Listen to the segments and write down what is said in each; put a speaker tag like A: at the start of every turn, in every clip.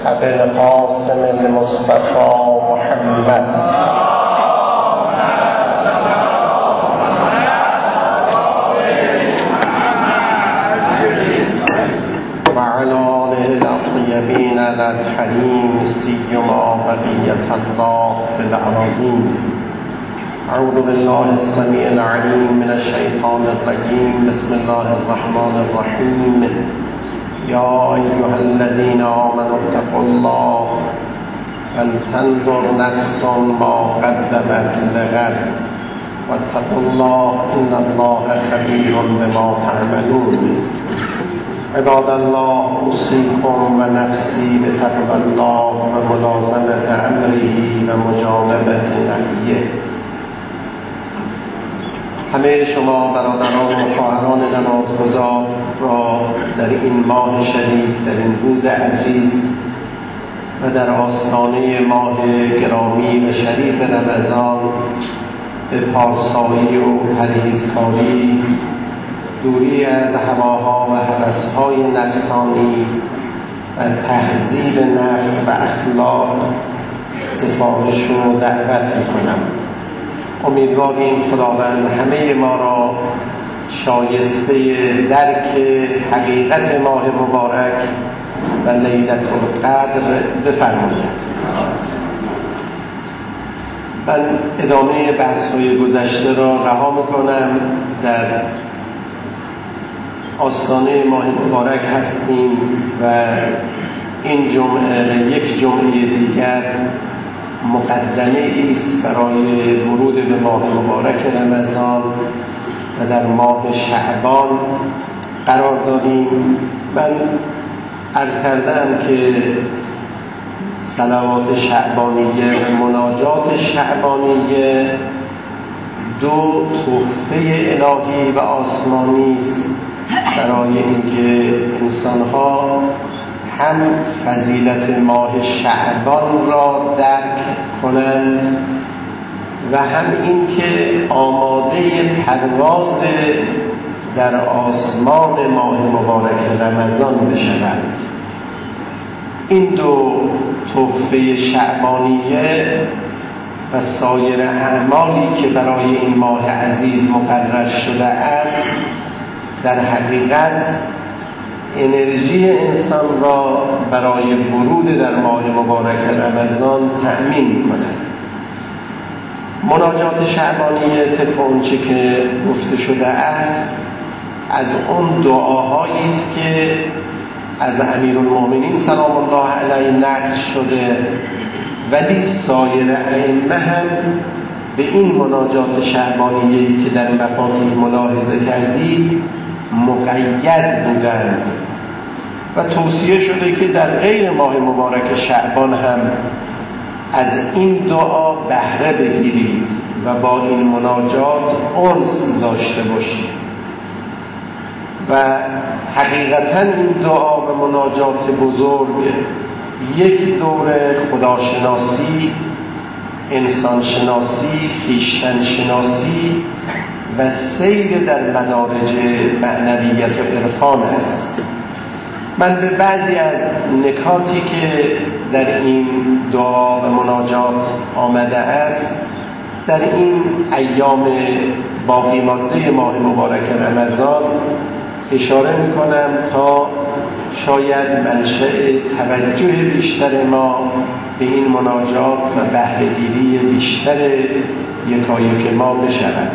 A: أبي القاسم المصطفى محمد وعلى آله الطيبين الطاهرين سيما بقية الله في الأراضين. أعوذ بالله السميع العليم من الشيطان الرجيم. بسم الله الرحمن الرحيم. يا أيها الذين آمنوا اتقوا الله ولتنظر نفس ما قدمت لغد واتقوا الله إن الله خبير بما تعملون. عباد الله، أوصيكم ونفسي بتقوى الله وملازمة أمره ومجانبة نهيه. همه شما برادران و خواهران نمازگزار را در این ماه شریف، در این روز عزیز و در آستانه ماه گرامی و شریف رمضان به پارسایی و پرهیزکاری، دوری از هواها و هوس‌های نفسانی و تهذیب نفس و اخلاق سفارش و دعوت می‌کنم. امیدواریم خداوند همه ما را شایسته درک حقیقت ماه مبارک و لیلة القدر بفرماید. من ادامه بحث‌های گذشته را رها می‌کنم. در آستانه ماه مبارک هستیم و این جمعه و یک جمعه دیگر مقدمه است برای ورود به ماه مبارک رمضان و در ماه شعبان قرار داریم. من عرض کردم که صلوات شعبانیه و مناجات شعبانیه دو تحفه الهی و آسمانی است برای اینکه انسان‌ها هم فضیلت ماه شعبان را درک کنند و هم اینکه آماده پرواز در آسمان ماه مبارک رمضان بشوند. این دو تحفه شعبانیه و سایر اعمالی که برای این ماه عزیز مقرر شده است در حقیقت انرژی انسان را برای ورود در ماه مبارک رمضان تأمین می‌کند. مناجات شعبانیه طبق آنچه که گفته شده است از اون دعاهایی است که از امیرالمؤمنین سلام الله علیه نقل شده، ولی سایر ائمه هم به این مناجات شعبانیه‌ای که در مفاتیح ملاحظه کردید مقید بودند و توصیه شده که در غیر ماه مبارک شعبان هم از این دعا بهره بگیرید و با این مناجات انس داشته باشید. و حقیقتا این دعا و مناجات بزرگ یک دور خداشناسی، انسانشناسی، خویشتنشناسی و سیر در مدارج معنویت و عرفان است. من به بعضی از نکاتی که در این دعا و مناجات آمده است در این ایام باقی مانده ماه مبارک رمضان اشاره می‌کنم تا شاید منشأ توجه بیشتر ما به این مناجات و بهره‌گیری بیشتر یکایک ما بشود.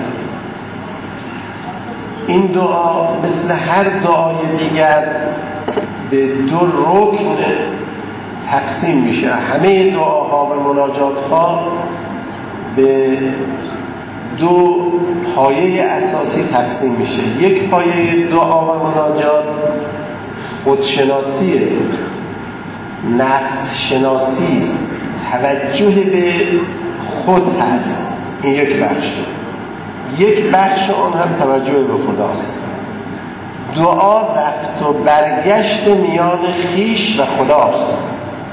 A: این دعا مثل هر دعای دیگر به دو رکن تقسیم میشه. همه دعاها و مناجاتها به دو پایه اساسی تقسیم میشه. یک پایه دعا و مناجات خودشناسیه، نفس شناسی است، توجه به خود هست. این یک بخش. یک بخش اون هم توجه به خداست. دعا رفت و برگشت میان خویش و خداست.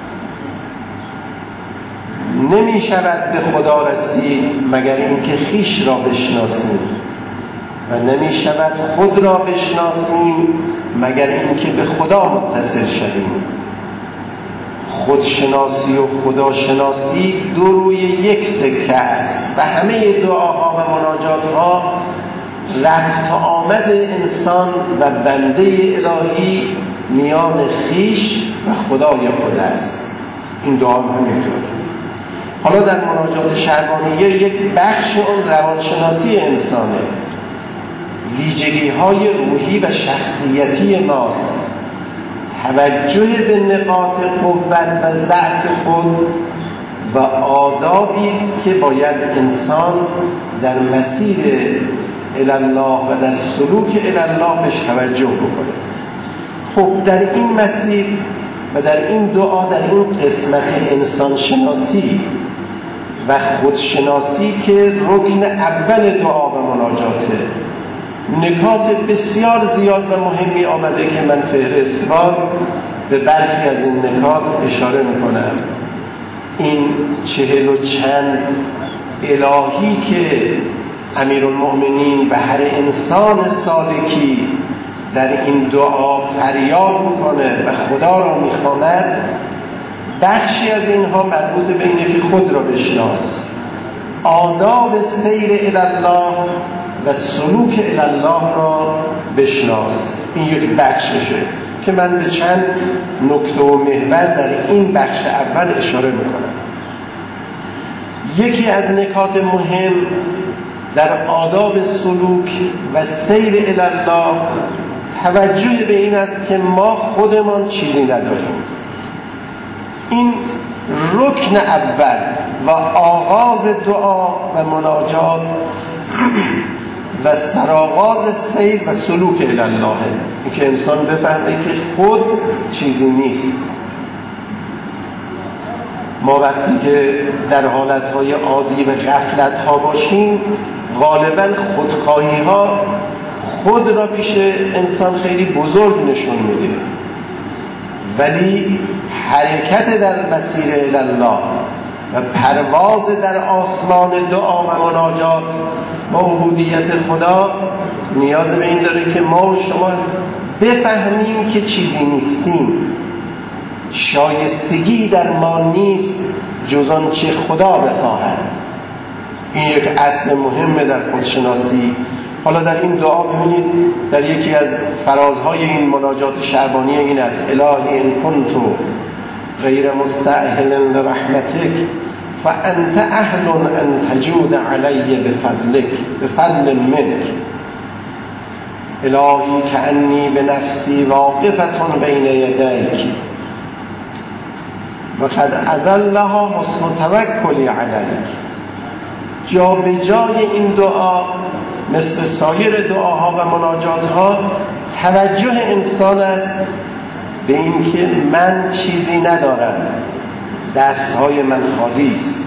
A: نمی شود به خدا رسید مگر اینکه خویش را بشناسیم و نمی شود خود را بشناسیم مگر اینکه به خدا متصل شویم. خودشناسی و خداشناسی دو روی یک سکه است و همه دعاها و مناجاتها رفت آمد انسان و بنده الهی میان خیش و خدای خود است. این دعا هم همینطور. حالا در مناجات شعبانیه یک بخش اون روانشناسی انسانه، ویژگی های روحی و شخصیتی ماست، توجه به نقاط قوت و ضعف خود و آدابی است که باید انسان در مسیر الله و در سلوک الله بهش توجه بکنه. خب در این مسیر و در این دعا، در این قسمت انسان شناسی و خودشناسی که رکن اول دعا و مناجاته، نکات بسیار زیاد و مهمی آمده که من فهرستوار به برخی از این نکات اشاره میکنم. این 40 و چند الهی که امیرالمؤمنین و هر انسان سالکی در این دعا فریاد میکنه و خدا را میخواند، بخشی از اینها مربوط به اینه که خود را بشناس، آداب سیر الله و سلوک الله را بشناس. این یک بخششه که من به چند نکته و محور در این بخش اول اشاره میکنم. یکی از نکات مهم در آداب سلوک و سیر الله توجه به این است که ما خودمان چیزی نداریم. این رکن اول و آغاز دعا و مناجات و سرآغاز سیر و سلوک الله، این که انسان بفهمه که خود چیزی نیست. ما وقتی که در حالتهای عادی و غفلت‌ها باشیم، غالباً خودخواهی‌ها خود را پیش انسان خیلی بزرگ نشون میده، ولی حرکت در مسیر الله و پرواز در آسمان دعا و مناجات با عبودیت خدا نیاز به این داره که ما و شما بفهمیم که چیزی نیستیم، شایستگی در ما نیست جز آنچه خدا بخواهد. این یک اصل مهمه در خودشناسی. حالا در این دعا ببینید در یکی از فرازهای این مناجات شعبانی این است: الهی ان کنت غیر مستأهل لرحمتک و انت اهل ان تجود علی بفضل منک، الهی کأنی بنفسی واقفة بین یدیک و قد اذلها حسن توکلی علیک. جا به جای این دعا مثل سایر دعاها و مناجاتها توجه انسان است به این که من چیزی ندارم، دستهای من خالی است،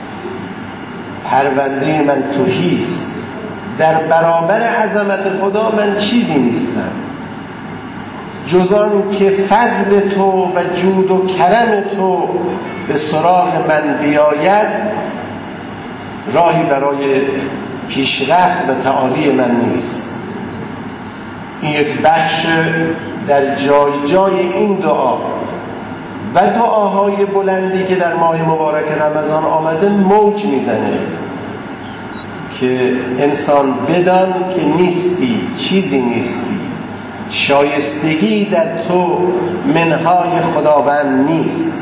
A: پرونده من تهی است، در برابر عظمت خدا من چیزی نیستم، جز آن که فضل تو و جود و کرم تو به سراغ من بیاید راهی برای پیشرفت و تعالی من نیست. این یک بخش در جای جای این دعا و دعاهای بلندی که در ماه مبارک رمضان آمده موج میزنه که انسان بدان که نیستی، چیزی نیستی، شایستگی در تو منهای خداوند نیست.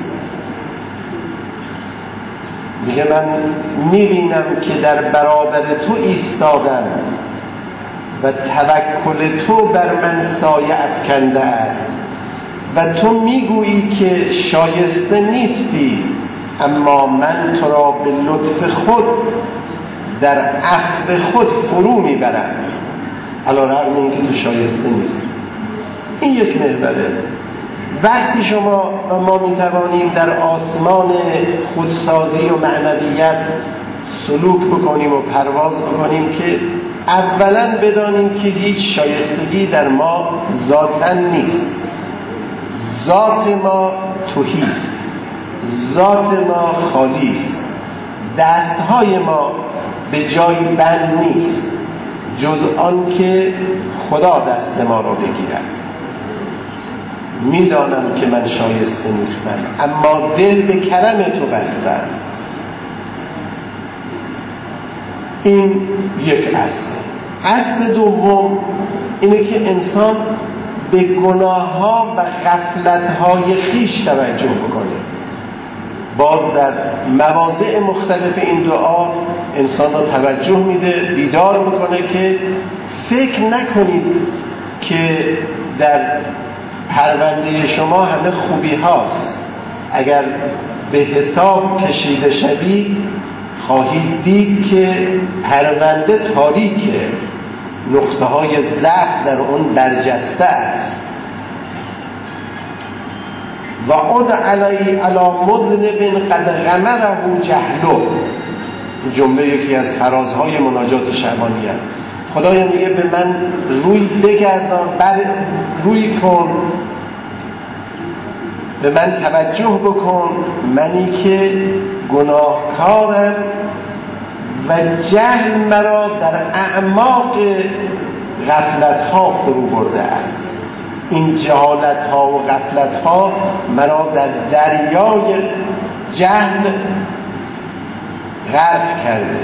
A: میگه من میبینم که در برابر تو ایستادم و توکل تو بر من سایه افکنده است و تو میگویی که شایسته نیستی، اما من تو را به لطف خود در عفو خود فرو میبرم علی رغم اینکه تو شایسته نیست. این یک محوره. وقتی شما و ما میتوانیم در آسمان خودسازی و معنویت سلوک بکنیم و پرواز بکنیم که اولا بدانیم که هیچ شایستگی در ما ذاتاً نیست، ذات ما تهی است، ذات ما خالی است، دستهای ما به جایی بند نیست جز آن که خدا دست ما را بگیرد. میدانم که من شایسته نیستم، اما دل به کرم تو بستم. این یک اصل دوم اینه که انسان به گناه‌ها و غفلت‌های خویش توجه بکنه. باز در مواضع مختلف این دعا انسان را توجه میده، بیدار میکنه که فکر نکنید که در پرونده شما همه خوبی هاست. اگر به حساب کشیده شوید خواهید دید که پرونده تاریکه، نقطه های ضعف در اون برجسته است. و عد علی مذنب قد غمره جهله. جمله یکی از فرازهای مناجات شعبانی است. خدایا میگه به من روی بگردان، روی کن، به من توجه بکن، منی که گناهکارم و جهل مرا در اعماق غفلت‌ها فرو برده است. این جهالت‌ها و غفلت‌ها مرا در دریای جهل غرق کرده.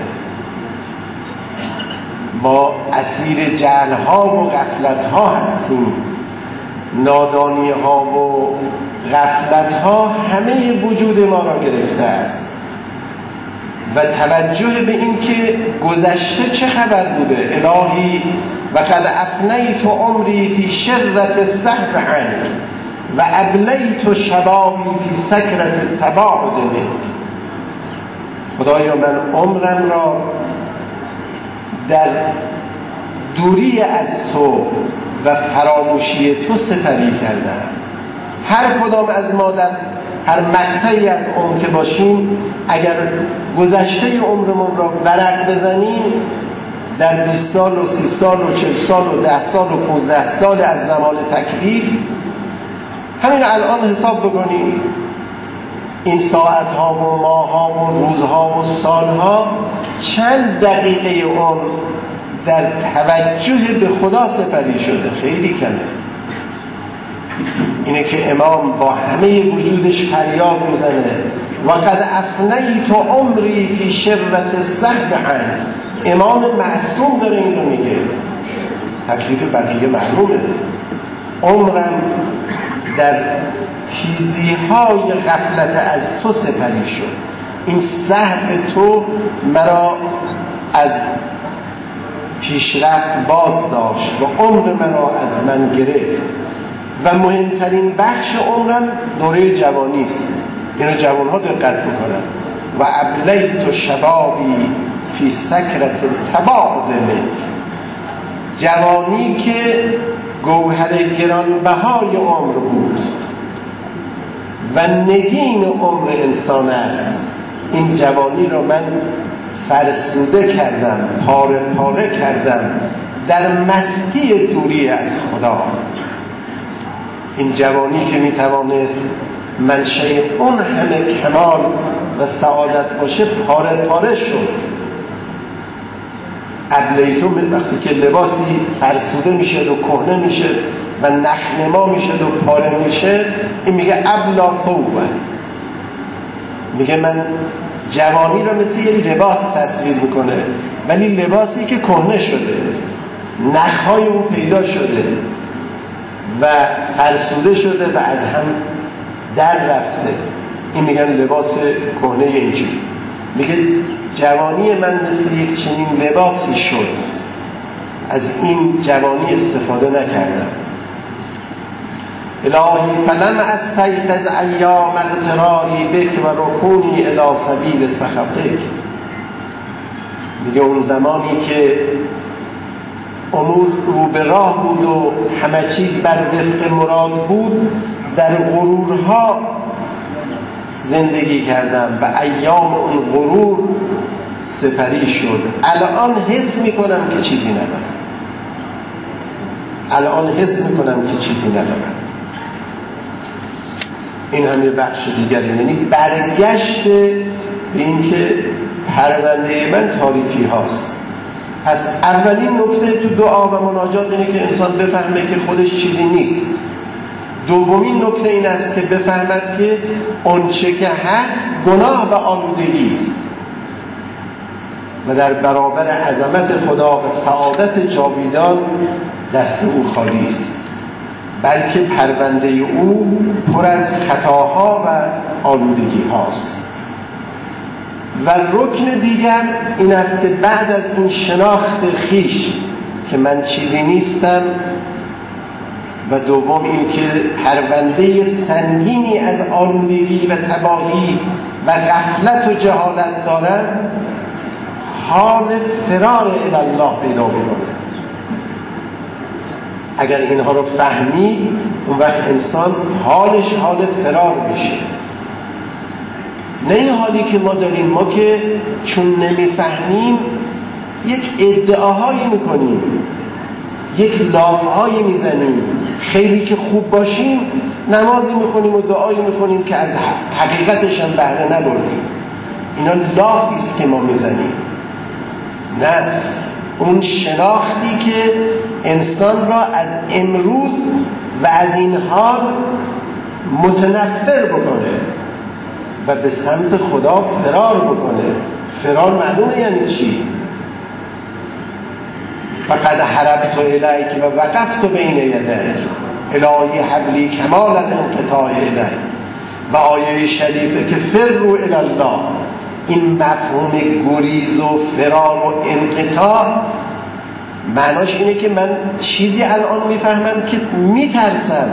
A: ما اسیر جهل‌ها و غفلت‌ها هستیم. نادانی‌ها و غفلت‌ها همه وجود ما را گرفته است و توجه به این که گذشته چه خبر بوده. الهی و قد افنیت عمری فی شرة السهو عنک و ابلیت شبابی فی سکرة التباعد منک. خدایا من عمرم را در دوری از تو و فراموشی تو سپری کردم. هر کدام از ما در هر مقطعی از عمر که باشیم، اگر گذشته عمرمون را ورق بزنیم، در 20 سال و 30 سال و 40 سال و 10 سال و 15 سال از زمان تکلیف، همین الان حساب بکنیم، این ساعتها و ماهها و روزها و سالها چند دقیقه اون در توجه به خدا سپری شده؟ خیلی کمه. اینه که امام با همه وجودش فریاد میزنه و قد افنیت عمری فی شرة السهو عنک. امام معصوم داره این رو میگه، تکلیف بقیه معلومه. عمرم در تیزی‌های غفلت از تو سپری شد. این سهو تو مرا از پیشرفت باز داشت و عمر مرا از من گرفت و مهمترین بخش عمرم دوره جوانی است. اینو جوان‌ها دقت بکنن. و ابلیت شبابی فی سکرة التباعد منک. جوانی که گوهر گرانبهای عمر بود و نگین عمر انسان است، این جوانی را من فرسوده کردم، پاره پاره کردم در مستی دوری از خدا. این جوانی که میتوانست منشأ اون همه کمال و سعادت باشه پاره پاره شد. ابلیتو وقتی که لباسی فرسوده میشه و کهنه میشه و نخنما میشه و پاره میشه، این میگه ابلا ثوبه. میگه من جوانی رو مثل یه لباس تصویر میکنه، ولی لباسی که کهنه شده، نخهای او پیدا شده و فرسوده شده و از هم در رفته. این میگن لباس کهنه اینجوری. میگه جوانی من مثل یک چنین لباسی شد، از این جوانی استفاده نکردم. الهی فلم استیقظ ایام اغتراری بک و رکونی الی سبیل سخطک. میگه اون زمانی که امور رو به راه بود و همه چیز بر وفق مراد بود، در غرورها زندگی کردم و ایام اون غرور سپری شد. الان حس میکنم که چیزی ندارم. الان حس میکنم که چیزی ندارم. این هم یه بخش دیگری، یعنی برگشت به این که پرونده من تاریکی هاست. پس اولین نکته تو دعا و مناجات اینه که انسان بفهمه که خودش چیزی نیست دومین نکته این است که بفهمد که آنچه که هست گناه و آلودگی است و در برابر عظمت خدا و سعادت جاویدان دست او خالی است، بلکه پرونده او پر از خطاها و آلودگی هاست. و رکن دیگر این است که بعد از این شناخت خیش که من چیزی نیستم و دوم این که پرونده سنگینی از آلودگی و تباهی و غفلت و جهالت دارم، حال فرار الی الله پیدا می‌کنه. اگر اینها رو فهمید اون وقت انسان حالش حال فرار میشه، نه این حالی که ما داریم. ما که چون نمیفهمیم یک ادعاهایی میکنیم، یک لافهایی میزنیم، خیلی که خوب باشیم نمازی میخونیم و دعایی میخونیم که از حقیقتش هم بهره نبردیم. اینا لافی است که ما میزنیم. نه، اون شناختی که انسان را از امروز و از این حال متنفر بکنه و به سمت خدا فرار بکنه. فرار معلومه یعنی چی؟ فقد حربت الیک و وقفت بین یدیک الهی حبلی کمال الانقطاع الیک. و آیه شریفه که فروا الی الله، این مفهوم گریز و فرار و انقطاع معناش اینه که من چیزی الان میفهمم که میترسم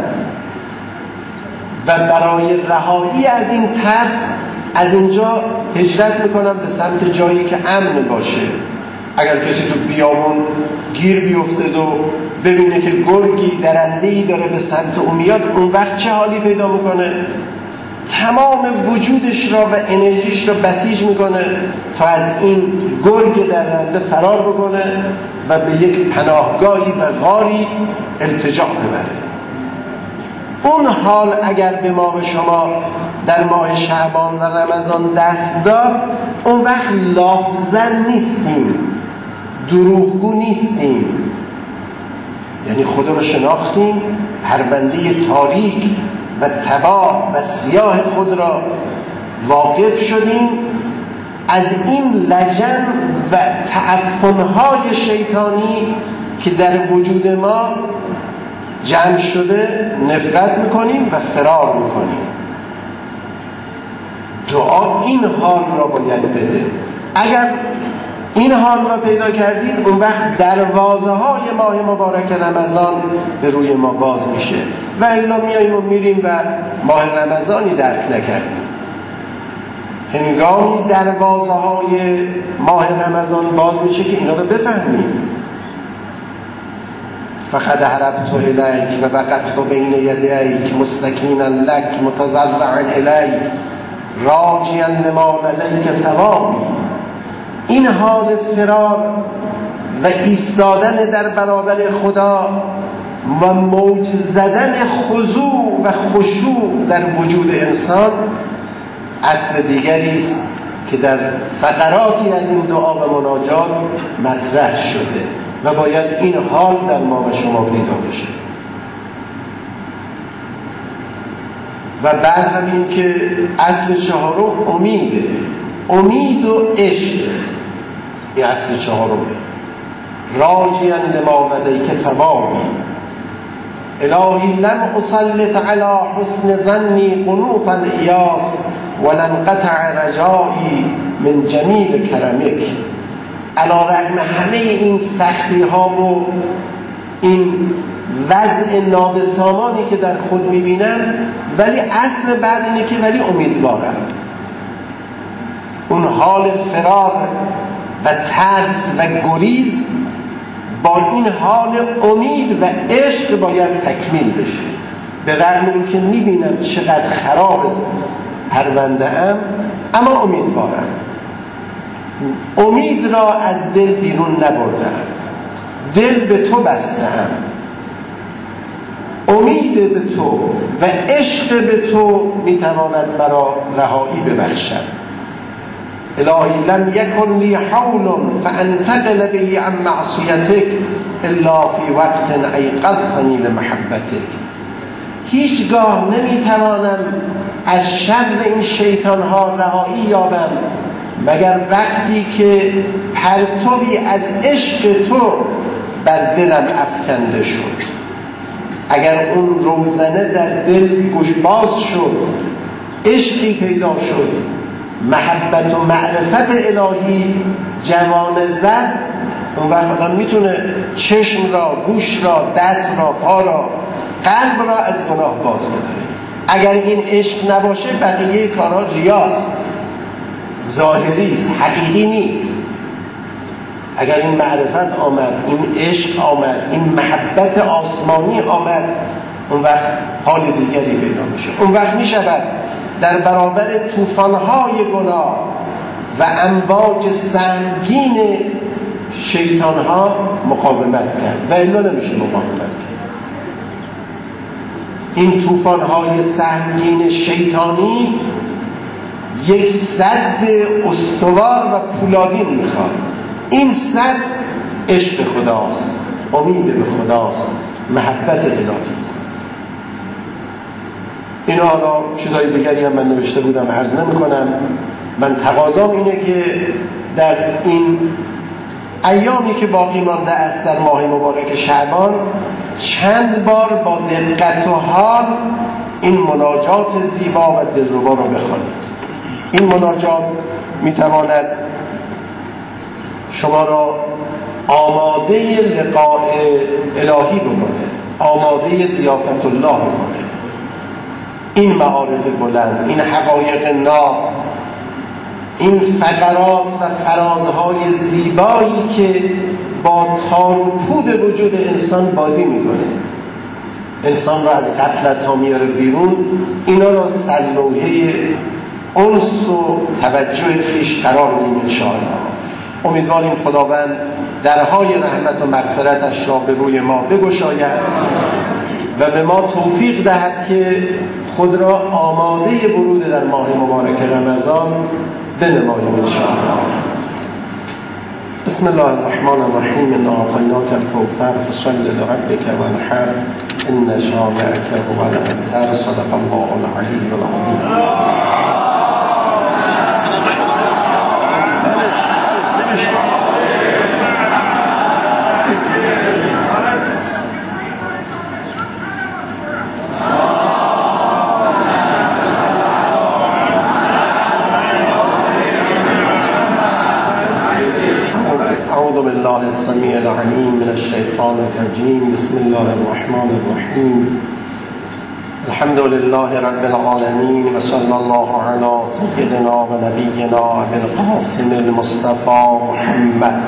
A: و برای رهایی از این ترس از اینجا هجرت میکنم به سمت جایی که امن باشه. اگر کسی تو بیابون گیر بیفتد و ببینه که گرگی درنده‌ای داره به سمت اون میاد، اون وقت چه حالی پیدا میکنه؟ تمام وجودش را و انرژیش را بسیج میکنه تا از این گرگ درنده فرار بکنه و به یک پناهگاهی و غاری التجا ببره. اون حال اگر به ما و شما در ماه شعبان و رمضان دست داد، اون وقت لافزن نیستیم، دروغگو نیستیم، یعنی خدا رو شناختیم، پرونده تاریک و تباه و سیاه خود را واقف شدیم، از این لجن و تعفنهای شیطانی که در وجود ما جمع شده نفرت میکنیم و فرار میکنیم. دعا این حال را باید بده. اگر این حال را پیدا کردید، اون وقت دروازه های ماه مبارک رمضان به روی ما باز میشه. و الا میاییم و میریم و ماه رمضانی درک نکردیم. هنگامی دروازه های ماه رمضان باز میشه که اینا رو بفهمیم. فقد حربت الیک و وقفت بین یدیک مستکینا لک متضرعا الیک راجیا لما لدیک ثوابی. این حال فرار و ایستادن در برابر خدا و موج زدن خضوع و خشوع در وجود انسان اصل دیگری است که در فقراتی از این دعا و مناجات مطرح شده و باید این حال در ما و شما پیدا بشه. و بعد هم این که اصل چهارم امیده، امید و عشق، این اصل چهارمه. راجیا لما لدیک ثوابی الهی لم اسلط علی حسن ظنی قنوط الایاس ولن قطع رجایی من جمیل کرمک. علی رغم همه این سختی ها و این وضع نابسامانی که در خود میبینم، ولی اصل بعد اینه که ولی امیدوارم. اون حال فرار و ترس و گریز با این حال امید و عشق باید تکمیل بشه. به رغم اینکه میبینم چقدر خراب است پرونده ام، اما امیدوارم. امید را از دل بیرون نبردم، دل به تو بستم. امید به تو و عشق به تو میتواند برا رهایی ببخشد. الهی لم یکن لی حول فانتقل به عن معصیتک الا فی وقت ایقظتنی لمحبتک. هیچگاه نمیتوانم از شر این شیطان ها رهایی یابم مگر وقتی که پرتوی از عشق تو بر دلم افکنده شد. اگر اون روزنه در دل گوشباز شد، عشقی پیدا شد، محبت و معرفت الهی جوانه زد، اون وقت آدم میتونه چشم را، گوش را، دست را، پا را، قلب را از گناه باز بداره. اگر این عشق نباشه بقیه کارها ریاست، ظاهری است، حقیقی نیست. اگر این معرفت آمد، این عشق آمد، این محبت آسمانی آمد، اون وقت حال دیگری پیدا میشه. اون وقت میشود در برابر طوفان‌های گناه و امواج سنگین شیطان‌ها مقاومت کرد و الا نمیشه مقاومت کرد. این طوفان‌های سنگین شیطانی یک سد استوار و پولادین میخواد. این سد عشق خداست، امید به خداست، محبت الهی است. اینا حالا چیزای دیگری هم من نوشته بودم عرض نمی کنم. من تقاضام اینه که در این ایامی که باقی مانده است در ماه مبارک شعبان چند بار با دقت و حال این مناجات زیبا و دلربا را بخوانید. این مناجات میتواند شما را آماده لقاء الهی بکنه، آماده ضیافت الله بکنه. این معارف بلند، این حقایق ناب، این فقرات و فرازهای زیبایی که با تار و پود وجود انسان بازی میکنه، انسان را از غفلت ها میاره بیرون، اینا را سرلوحه انس و توجه خویش قرار میدیم انشاءالله. امیدواریم خداوند درهای رحمت و مغفرتش را به روی ما بگشاید و به ما توفیق دهد که خود را آماده ورود در ماه مبارک رمضان بنماییم انشاءالله. بسم الله الرحمن الرحیم. انا اعطیناک الکوثر فصل لربک وانحر ان شانئک هو الابتر. صدق الله العلی العظیم. بالله السميع العليم من الشيطان الرجيم. بسم الله الرحمن الرحيم. الحمد لله رب العالمين وصلى الله على سيدنا ونبينا أبي القاسم المصطفى محمد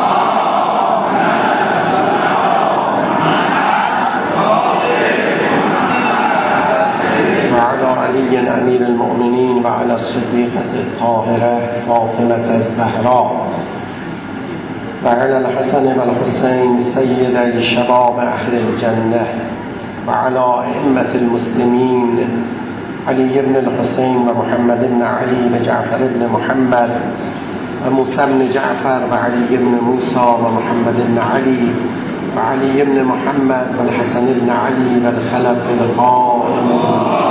A: وعلى علي أمير المؤمنين وعلى الصديقة الطاهرة فاطمة الزهراء وعلى الحسن والحسين سيدي شباب أهل الجنة وعلى أئمة المسلمين علي بن الحسين ومحمد بن علي وجعفر بن محمد وموسى بن جعفر وعلي بن موسى ومحمد بن علي وعلي بن محمد والحسن بن علي والخلف القائم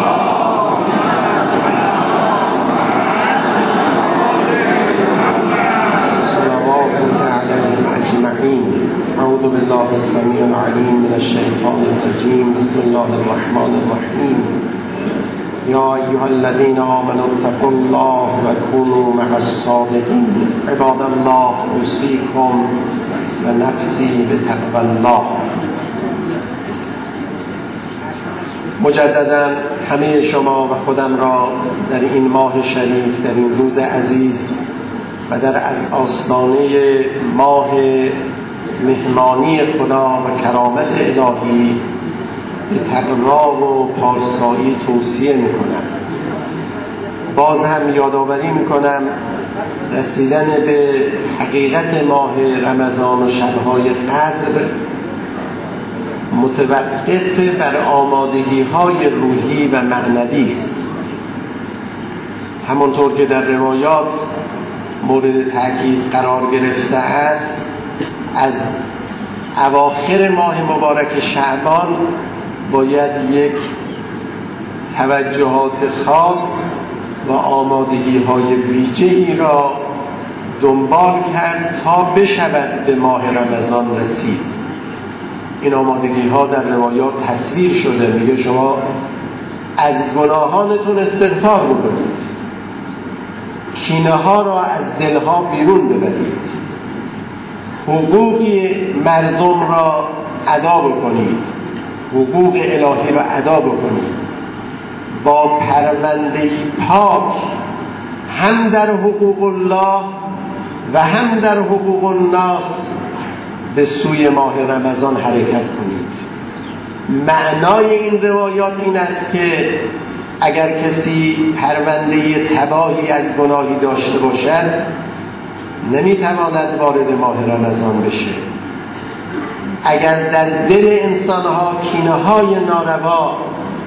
A: أعوذ بالله السميع العليم من الشيطان الرجيم. بسم الله الرحمن الرحيم. يا أيها الذين آمنوا اتقوا الله وكونوا مع الصادقين. عباد الله أوصيكم ونفسي بتقوى الله. مجددا همه شما و خودم را در این ماه شریف، در این روز عزیز و در از آستانه ماه مهمانی خدا و کرامت الهی به تقوا و پارسایی توصیه میکنم. باز هم یادآوری میکنم رسیدن به حقیقت ماه رمضان و شبهای قدر متوقف بر آمادگی های روحی و معنوی است. همونطور که در روایات مورد تأکید قرار گرفته است، از اواخر ماه مبارک شعبان باید یک توجهات خاص و آمادگی‌های ویژه‌ای را دنبال کرد تا بشود به ماه رمضان رسید. این آمادگی‌ها در روایات تصویر شده. میگه شما از گناهانتون استغفار بکنید، کینه ها را از دلها بیرون ببرید، حقوق مردم را ادا بکنید، حقوق الهی را ادا بکنید، با پرونده پاک هم در حقوق الله و هم در حقوق الناس به سوی ماه رمضان حرکت کنید. معنای این روایات این است که اگر کسی پرونده تباهی از گناهی داشته باشد نمیتواند وارد ماه رمضان بشه. اگر در دل انسانها کینه‌های ناروا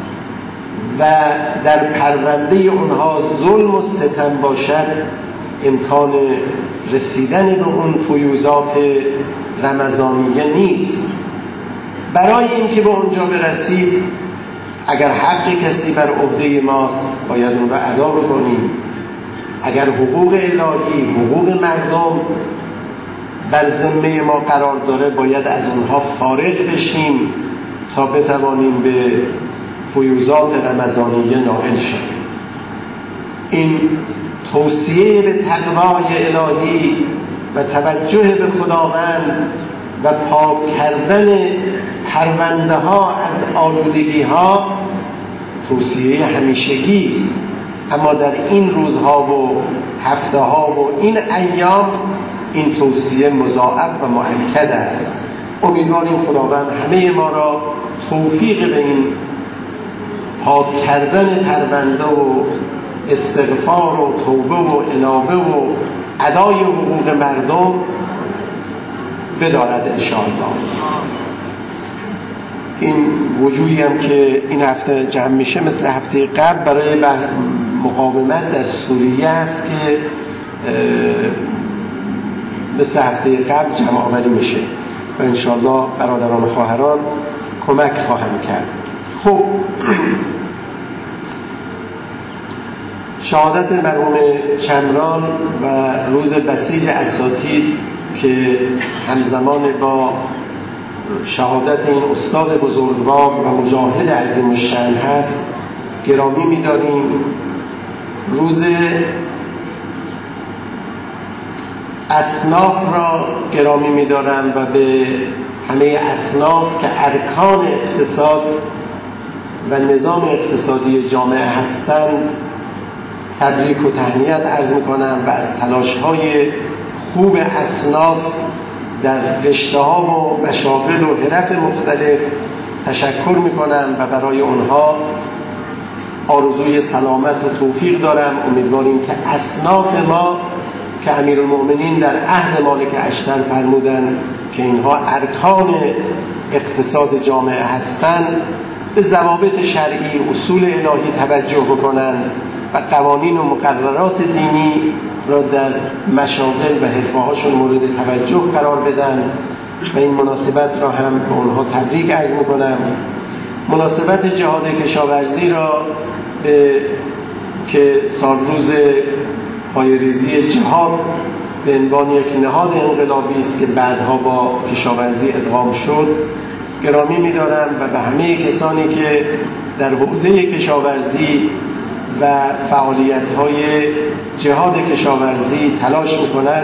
A: و در پرونده اونها ظلم و ستم باشد امکان رسیدن به اون فیوزات رمضانیه نیست. برای اینکه به اونجا برسید اگر حق کسی بر عهده ماست باید اون را ادا بکنیم. اگر حقوق الهی، حقوق مردم بر ذمه ما قرار داره باید از اونها فارغ بشیم تا بتوانیم به فیوزات رمضانیه نائل شویم. این توصیه به تقوای الهی و توجه به خداوند و پاک کردن پرونده ها از آلودگی ها توصیه همیشگی است، اما در این روزها و هفته ها و این ایام این توصیه مضاعف و مؤکد است. امیدواریم خداوند همه ما را توفیق به این پاک کردن پرونده و استغفار و توبه و انابه و ادای حقوق مردم بدارد انشاءالله. این وجوهی هم که این هفته جمع میشه مثل هفته قبل برای مقاومت در سوریه است که مثل هفته قبل جمع آوری میشه و انشاءالله برادران و خواهران کمک خواهم کرد. خب شهادت مرحوم شمران و روز بسیج اساتید که همزمان با شهادت این استاد بزرگوار و مجاهد عظیم الشأن هست گرامی می‌داریم. روز اصناف را گرامی می‌دارم و به همه اصناف که ارکان اقتصاد و نظام اقتصادی جامعه هستند تبریک و تهنیت عرض می‌کنم و از تلاش‌های خوب اصناف در رشته‌ها و مشاغل و حرف مختلف تشکر می‌کنم و برای اونها آرزوی سلامت و توفیق دارم. امیدواریم که اصناف ما که امیرالمؤمنین در عهد مالک اشتر فرمودند که اینها ارکان اقتصاد جامعه هستند به ضوابط شرعی، اصول الهی توجه بکنند و قوانین و مقررات دینی را در مشاغل و حرفه‌هاشون مورد توجه قرار بدن و این مناسبت را هم به اونها تبریک عرض میکنم. مناسبت جهاد کشاورزی را که سالروز پایه‌ریزی جهاد به عنوان یک نهاد انقلابی است که بعدها با کشاورزی ادغام شد گرامی می‌دارم و به همه کسانی که در حوزه کشاورزی و فعالیت‌های جهاد کشاورزی تلاش می‌کنند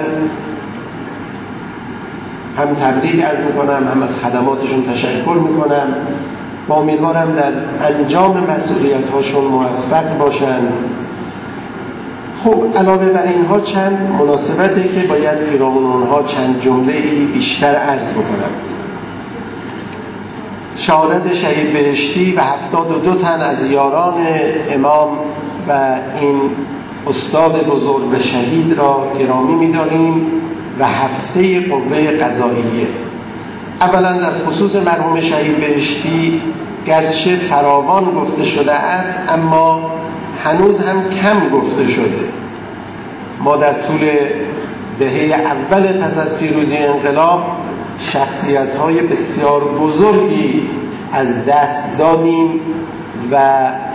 A: هم تبریک عرض می‌کنم، هم از خدماتشون تشکر می‌کنم و امیدوارم در انجام مسئولیت‌هاشون موفق باشند. خب علاوه بر اینها چند مناسبته که باید پیرامون اونها چند جمله‌ای بیشتر عرض بکنم. شهادت شهید بهشتی و 72 تن از یاران امام و این استاد بزرگ و شهید را گرامی می‌داریم و هفته قوه قضاییه. اولا در خصوص مرحوم شهید بهشتی گرچه فراوان گفته شده است اما هنوز هم کم گفته شده. ما در طول دهه اول پس از پیروزی انقلاب شخصیت‌های بسیار بزرگی از دست دادیم و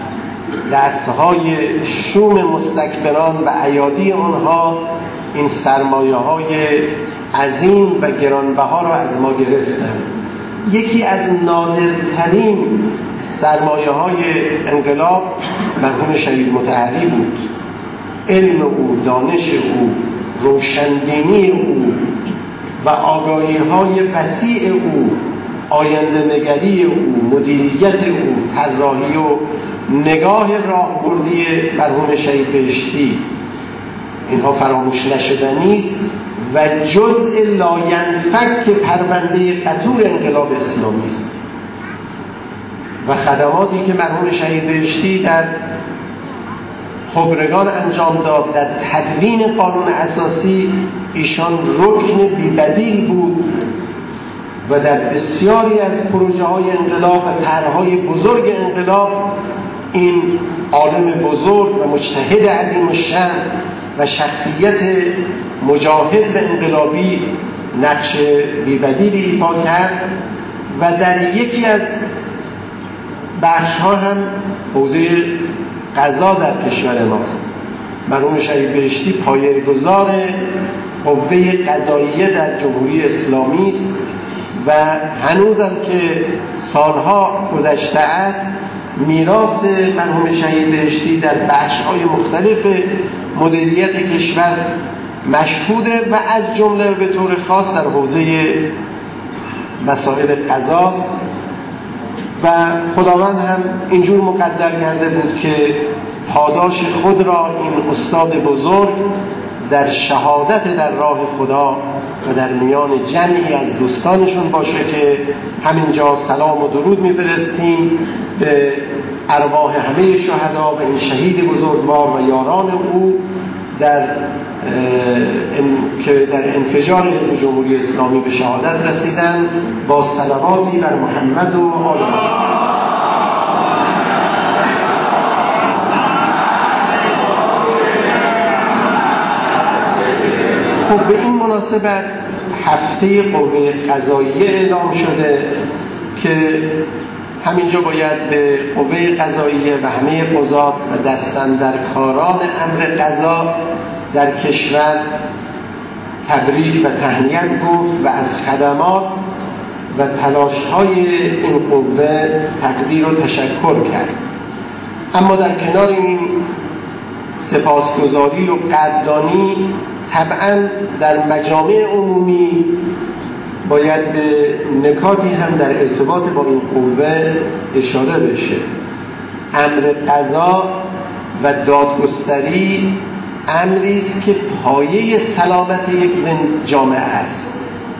A: دستهای شوم مستکبران و ایادی آنها این سرمایه‌های عظیم و گرانبها را از ما گرفتند. یکی از نادرترین سرمایه‌های انقلاب مرحوم شهید مطهری بود. علم او، دانش او، روشنبینی او و آگاهی‌های وسیع او، آینده نگری او، مدیریت او، طراحی و نگاه راهبردی مرحوم شهید بهشتی، اینها فراموش نشدنی است و جزء لاینفک پرونده قطور انقلاب اسلامی است. و خدماتی که مرحوم شهید بهشتی در خبرگان انجام داد، در تدوین قانون اساسی ایشان رکن بی‌بدیل بود و در بسیاری از پروژه های انقلاب و طرح‌های بزرگ انقلاب این عالم بزرگ و مجتهد عظیم الشأن و شخصیت مجاهد و انقلابی نقش بی‌بدیلی ایفا کرد. و در یکی از بخش‌ها هم حوزه قضا در کشور ماست. مرحوم شهید بهشتی پایه‌گذار قوه قضاییه در جمهوری اسلامی است و هنوزم که سالها گذشته است میراث مرحوم شهید بهشتی در بخش‌های مختلف مدیریت کشور مشهوده و از جمله به طور خاص در حوزه مسائل قضاست. و خداوند هم اینجور مقدر کرده بود که پاداش خود را این استاد بزرگ در شهادت در راه خدا و در میان جمعی از دوستانشون باشه که همینجا سلام و درود میفرستیم به ارواح همه شهدا و این شهید بزرگوار و یاران او که در انفجار حزب جمهوری اسلامی به شهادت رسیدن، با صلواتی بر محمد و آل محمد. خب به این مناسبت هفته قوه قضاییه اعلام شده که همینجا باید به قوه قضاییه و همه قضات و دستاندرکاران امر قضا در کشور تبریک و تهنیت گفت و از خدمات و تلاش‌های این قوه تقدیر و تشکر کرد. اما در کنار این سپاسگزاری و قدردانی طبعاً در مجامع عمومی باید به نکاتی هم در ارتباط با این قوه اشاره بشه. امر قضا و دادگستری امری است که پایه سلامت یک جامعه است.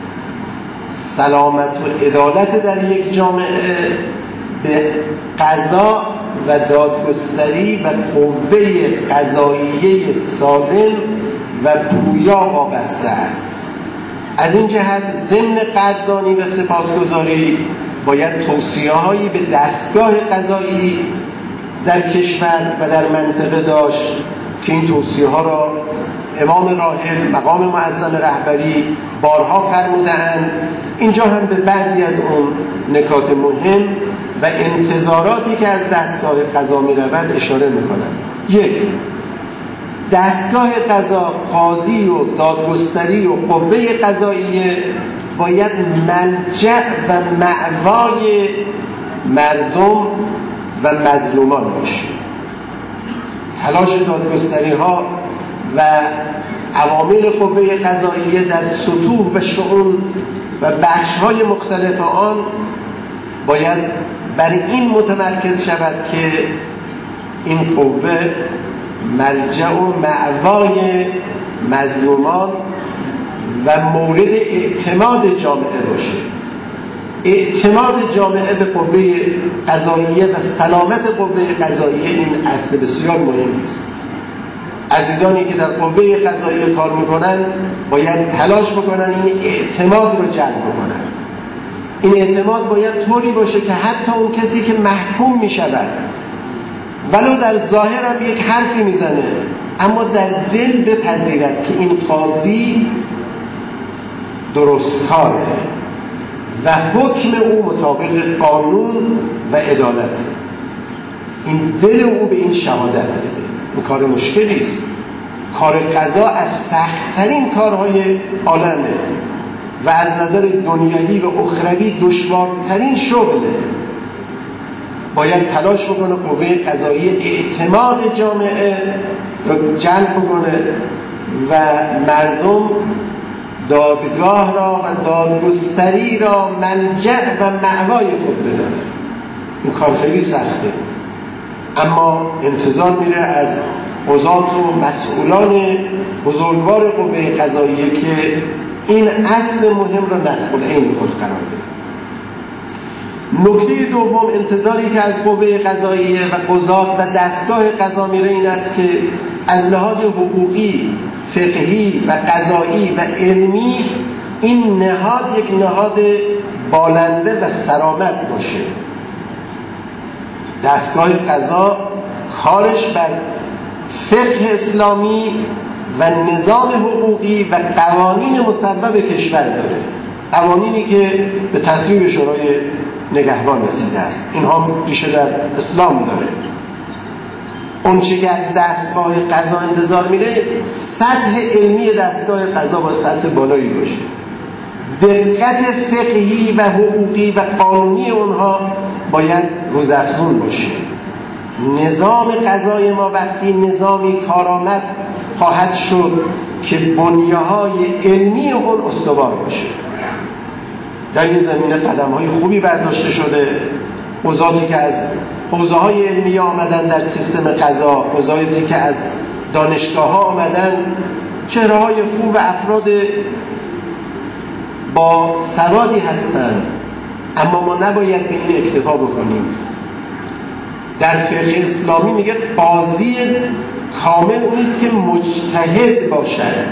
A: سلامت و عدالت در یک جامعه به قضا و دادگستری و قوه قضاییه سالم و پویا وابسته است. از این جهت ضمن قدردانی و سپاسگزاری باید توصیه‌هایی به دستگاه قضایی در کشور و در منطقه داشت که این توصیه‌ها را امام راحل مقام معظم رهبری بارها فرموده‌اند. اینجا هم به بعضی از اون نکات مهم و انتظاراتی که از دستگاه قضا می‌رود اشاره می‌کنم. یک، دستگاه قضا، قاضی و دادگستری و قوه قضاییه باید ملجأ و مأوای مردم و مظلومان باشه. تلاش دادگستری ها و عوامل قوه قضاییه در سطوح و شؤون و بخش های مختلف آن باید بر این متمرکز شود که این قوه مرجع و مأوای مظلومان و مورد اعتماد جامعه باشه. اعتماد جامعه به قوه قضاییه و سلامت قوه قضاییه این اصل بسیار مهم است. عزیزانی که در قوه قضاییه کار میکنن باید تلاش بکنن این اعتماد رو جلب بکنن. این اعتماد باید طوری باشه که حتی اون کسی که محکوم میشود ولو در ظاهر هم یک حرفی میزنه اما در دل بپذیرد که این قاضی درستکاره و حکم او مطابق قانون و عدالته. این دل او به این شهادت بده. این کار مشکلی است. کار قضا از سخت‌ترین کارهای عالمه و از نظر دنیوی و اخروی دشوارترین شغله. باید تلاش بکنه قوه قضاییه اعتماد جامعه رو جلب بکنه و مردم دادگاه را و دادگستری را ملجأ و مأوای خود بدانه. این کار خیلی سخته، اما انتظار میره از قضات و مسئولان بزرگوار قوه قضاییه که این اصل مهم را نصب العین خود قرار بده. نکته دوم، انتظاری که از قوه قضاییه و قضات و دستگاه قضا میره این است که از لحاظ حقوقی، فقهی و قضایی و علمی این نهاد یک نهاد بالنده و سرآمد باشه. دستگاه قضا کارش بر فقه اسلامی و نظام حقوقی و قوانین مصوب کشور داره، قوانینی که به تصویب شورای نگهبان رسیده است. اینها ریشه در اسلام داره. اون چه که از دستگاه قضا انتظار میره، سطح علمی دستگاه قضا با سطح بالایی باشه، دقت فقهی و حقوقی و قانونی اونها باید روزافزون باشه. نظام قضای ما وقتی نظامی کارآمد خواهد شد که بنیه‌های علمی اون استوار باشه. در این زمینه قدم‌های خوبی برداشته شده. قضاتی که از حوزه‌های علمی آمدن در سیستم قضا، قضاتی که از دانشگاه‌ها آمدن، چهره‌های خوب و افراد با سوادی هستند، اما ما نباید به این اکتفا بکنیم. در فقه اسلامی میگه قاضی کامل اون است که مجتهد باشد.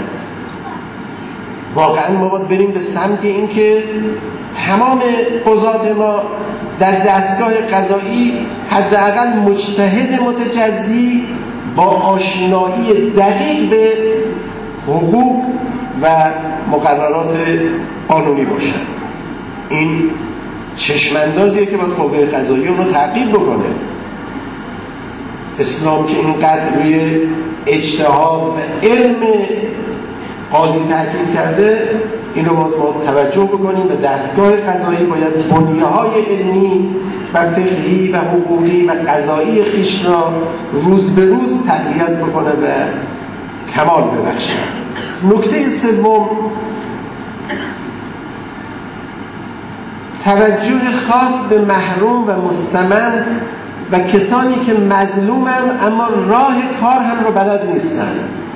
A: واقعا ما باید بریم به سمت این که تمام قضات ما در دستگاه قضایی حداقل مجتهد متجزی با آشنایی دقیق به حقوق و مقررات قانونی باشن. این چشماندازیه که باید قوه قضاییه اون رو تعقیب بکنه. اسلام که اینقدر روی اجتهاد و علم قاضی تاکید کرده، این رو باید توجه بکنیم. و دستگاه قضایی باید بنیه‌های علمی و فقهی و حقوقی و قضایی خویش را روز به روز تقویت بکنه و کمال ببخشه. نکته سوم، توجه خاص به محروم و مستمند و کسانی که مظلومن اما راه کار هم رو بلد نیستن.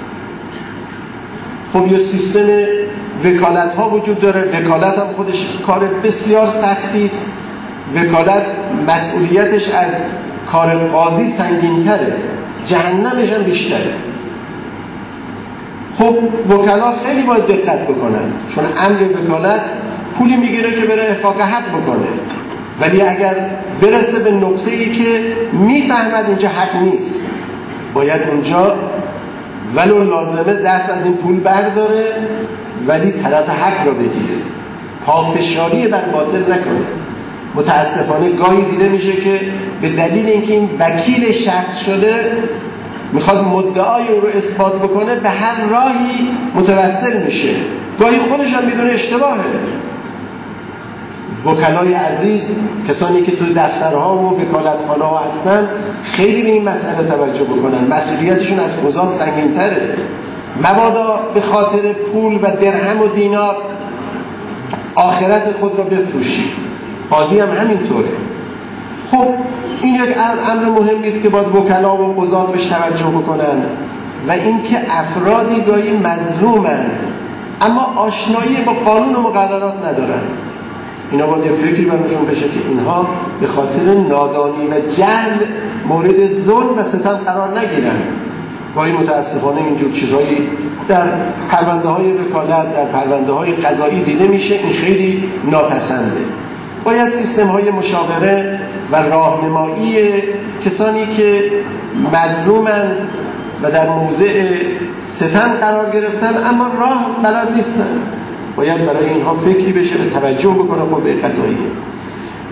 A: خب یه سیستم وکالت ها وجود داره. وکالت هم خودش کار بسیار سختی است. وکالت مسئولیتش از کار قاضی سنگین تره، جهنمش هم بیشتره. خب وکلا خیلی باید دقت بکنن، چون امر وکالت پولی میگیره که بره احقاق حق بکنه، ولی اگر برسه به نقطه‌ای که میفهمد اینجا حق نیست، باید اونجا ولو لازمه دست از این پول برداره ولی طرف حق را بگیره، پافشاری بر باطل نکنه. متاسفانه گاهی دیده میشه که به دلیل اینکه این وکیل شخص شده میخواد مدعای او رو اثبات بکنه، به هر راهی متوسل میشه، گاهی خودش هم میدونه اشتباهه. وکلای عزیز، کسانی که توی دفترها و وکالتخانه‌ها هستن، خیلی به این مسئله توجه بکنن. مسئولیتشون از قضات سنگین‌تره. مبادا به خاطر پول و درهم و دینار آخرت خود را بفروشید. قاضی هم همینطوره. خب این یک امر مهمی است که باید وکلا و قضات بهش توجه بکنن. و اینکه افرادی گاهی مظلومند اما آشنایی با قانون و مقررات ندارن. اینا باید فکری برشون بشه که اینها به خاطر نادانی و جهل مورد ظلم و ستم قرار نگیرن. گاهی متاسفانه اینجور چیزهایی در پرونده های وکالت، در پرونده های قضایی دیده میشه. این خیلی ناپسنده. باید سیستم های مشاوره و راهنمایی کسانی که مظلومن و در موضع ستم قرار گرفتن اما راه بلد نیستن، باید برای اینها فکری بشه و توجه بکنه قوه قضاییه.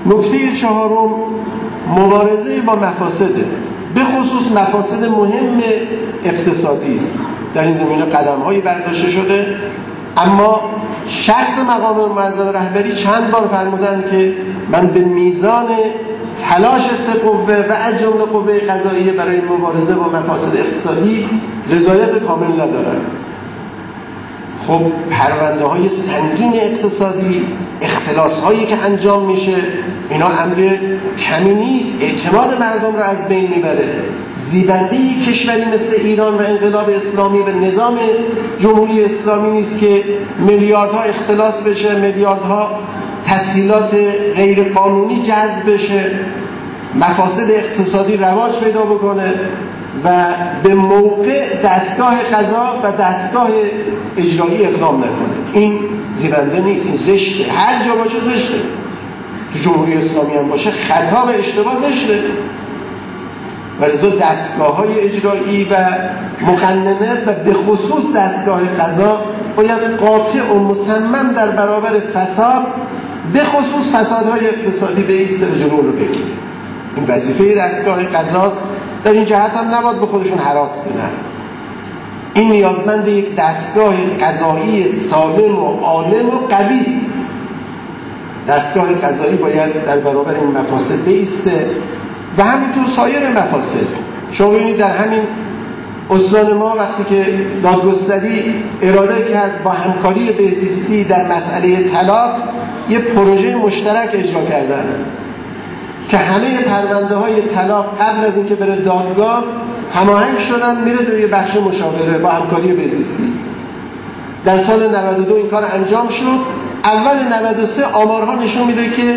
A: نکته چهارم مبارزه با مفاسده، به خصوص مفاسد مهم اقتصادی است. در این زمینه قدم‌هایی برداشته شده، اما شخص مقام معظم رهبری چند بار فرمودن که من به میزان تلاش سه قوه و از جمله قوه قضاییه برای مبارزه با مفاسد اقتصادی رضایت کامل ندارم. خب پرونده های سنگین اقتصادی، اختلاس هایی که انجام میشه، اینا امر کمی نیست، اعتماد مردم رو از بین میبره. زیبنده کشوری مثل ایران و انقلاب اسلامی و نظام جمهوری اسلامی نیست که میلیاردها اختلاس بشه، میلیاردها تسهیلات غیر قانونی جذب بشه، مفاسد اقتصادی رواج پیدا بکنه و به موقع دستگاه قضا و دستگاه اجرایی اقدام نکنه. این زیبنده نیست، این زشته، هر جا باشه زشته. تو جمهوری اسلامی هم باشه خطا و اشتباه زشته. و لذا دستگاه‌های اجرایی و مقننه و به خصوص دستگاه قضا باید قاطع و مصمم در برابر فساد، به خصوص فسادهای اقتصادی بایسته و جلو رو بگیره. این وظیفه دستگاه قضاست. در این جهت هم نباید به خودشون هراس بدن. این نیازمند یک دستگاه قضایی سالم و عالم و قوی است. دستگاه قضایی باید در برابر این مفاسد بایسته و همینطور سایر مفاسد. شما ببینید در همین استان ما وقتی که دادگستری اراده کرد با همکاری بهزیستی در مسئله طلاق یه پروژه مشترک اجرا کردن که همه پرونده های طلاق قبل از اینکه بره دادگاه هماهنگ شدن، میره توی بخش مشاوره با همکاری بهزیستی. در سال 92 این کار انجام شد. اول 93 آمارها نشون میده که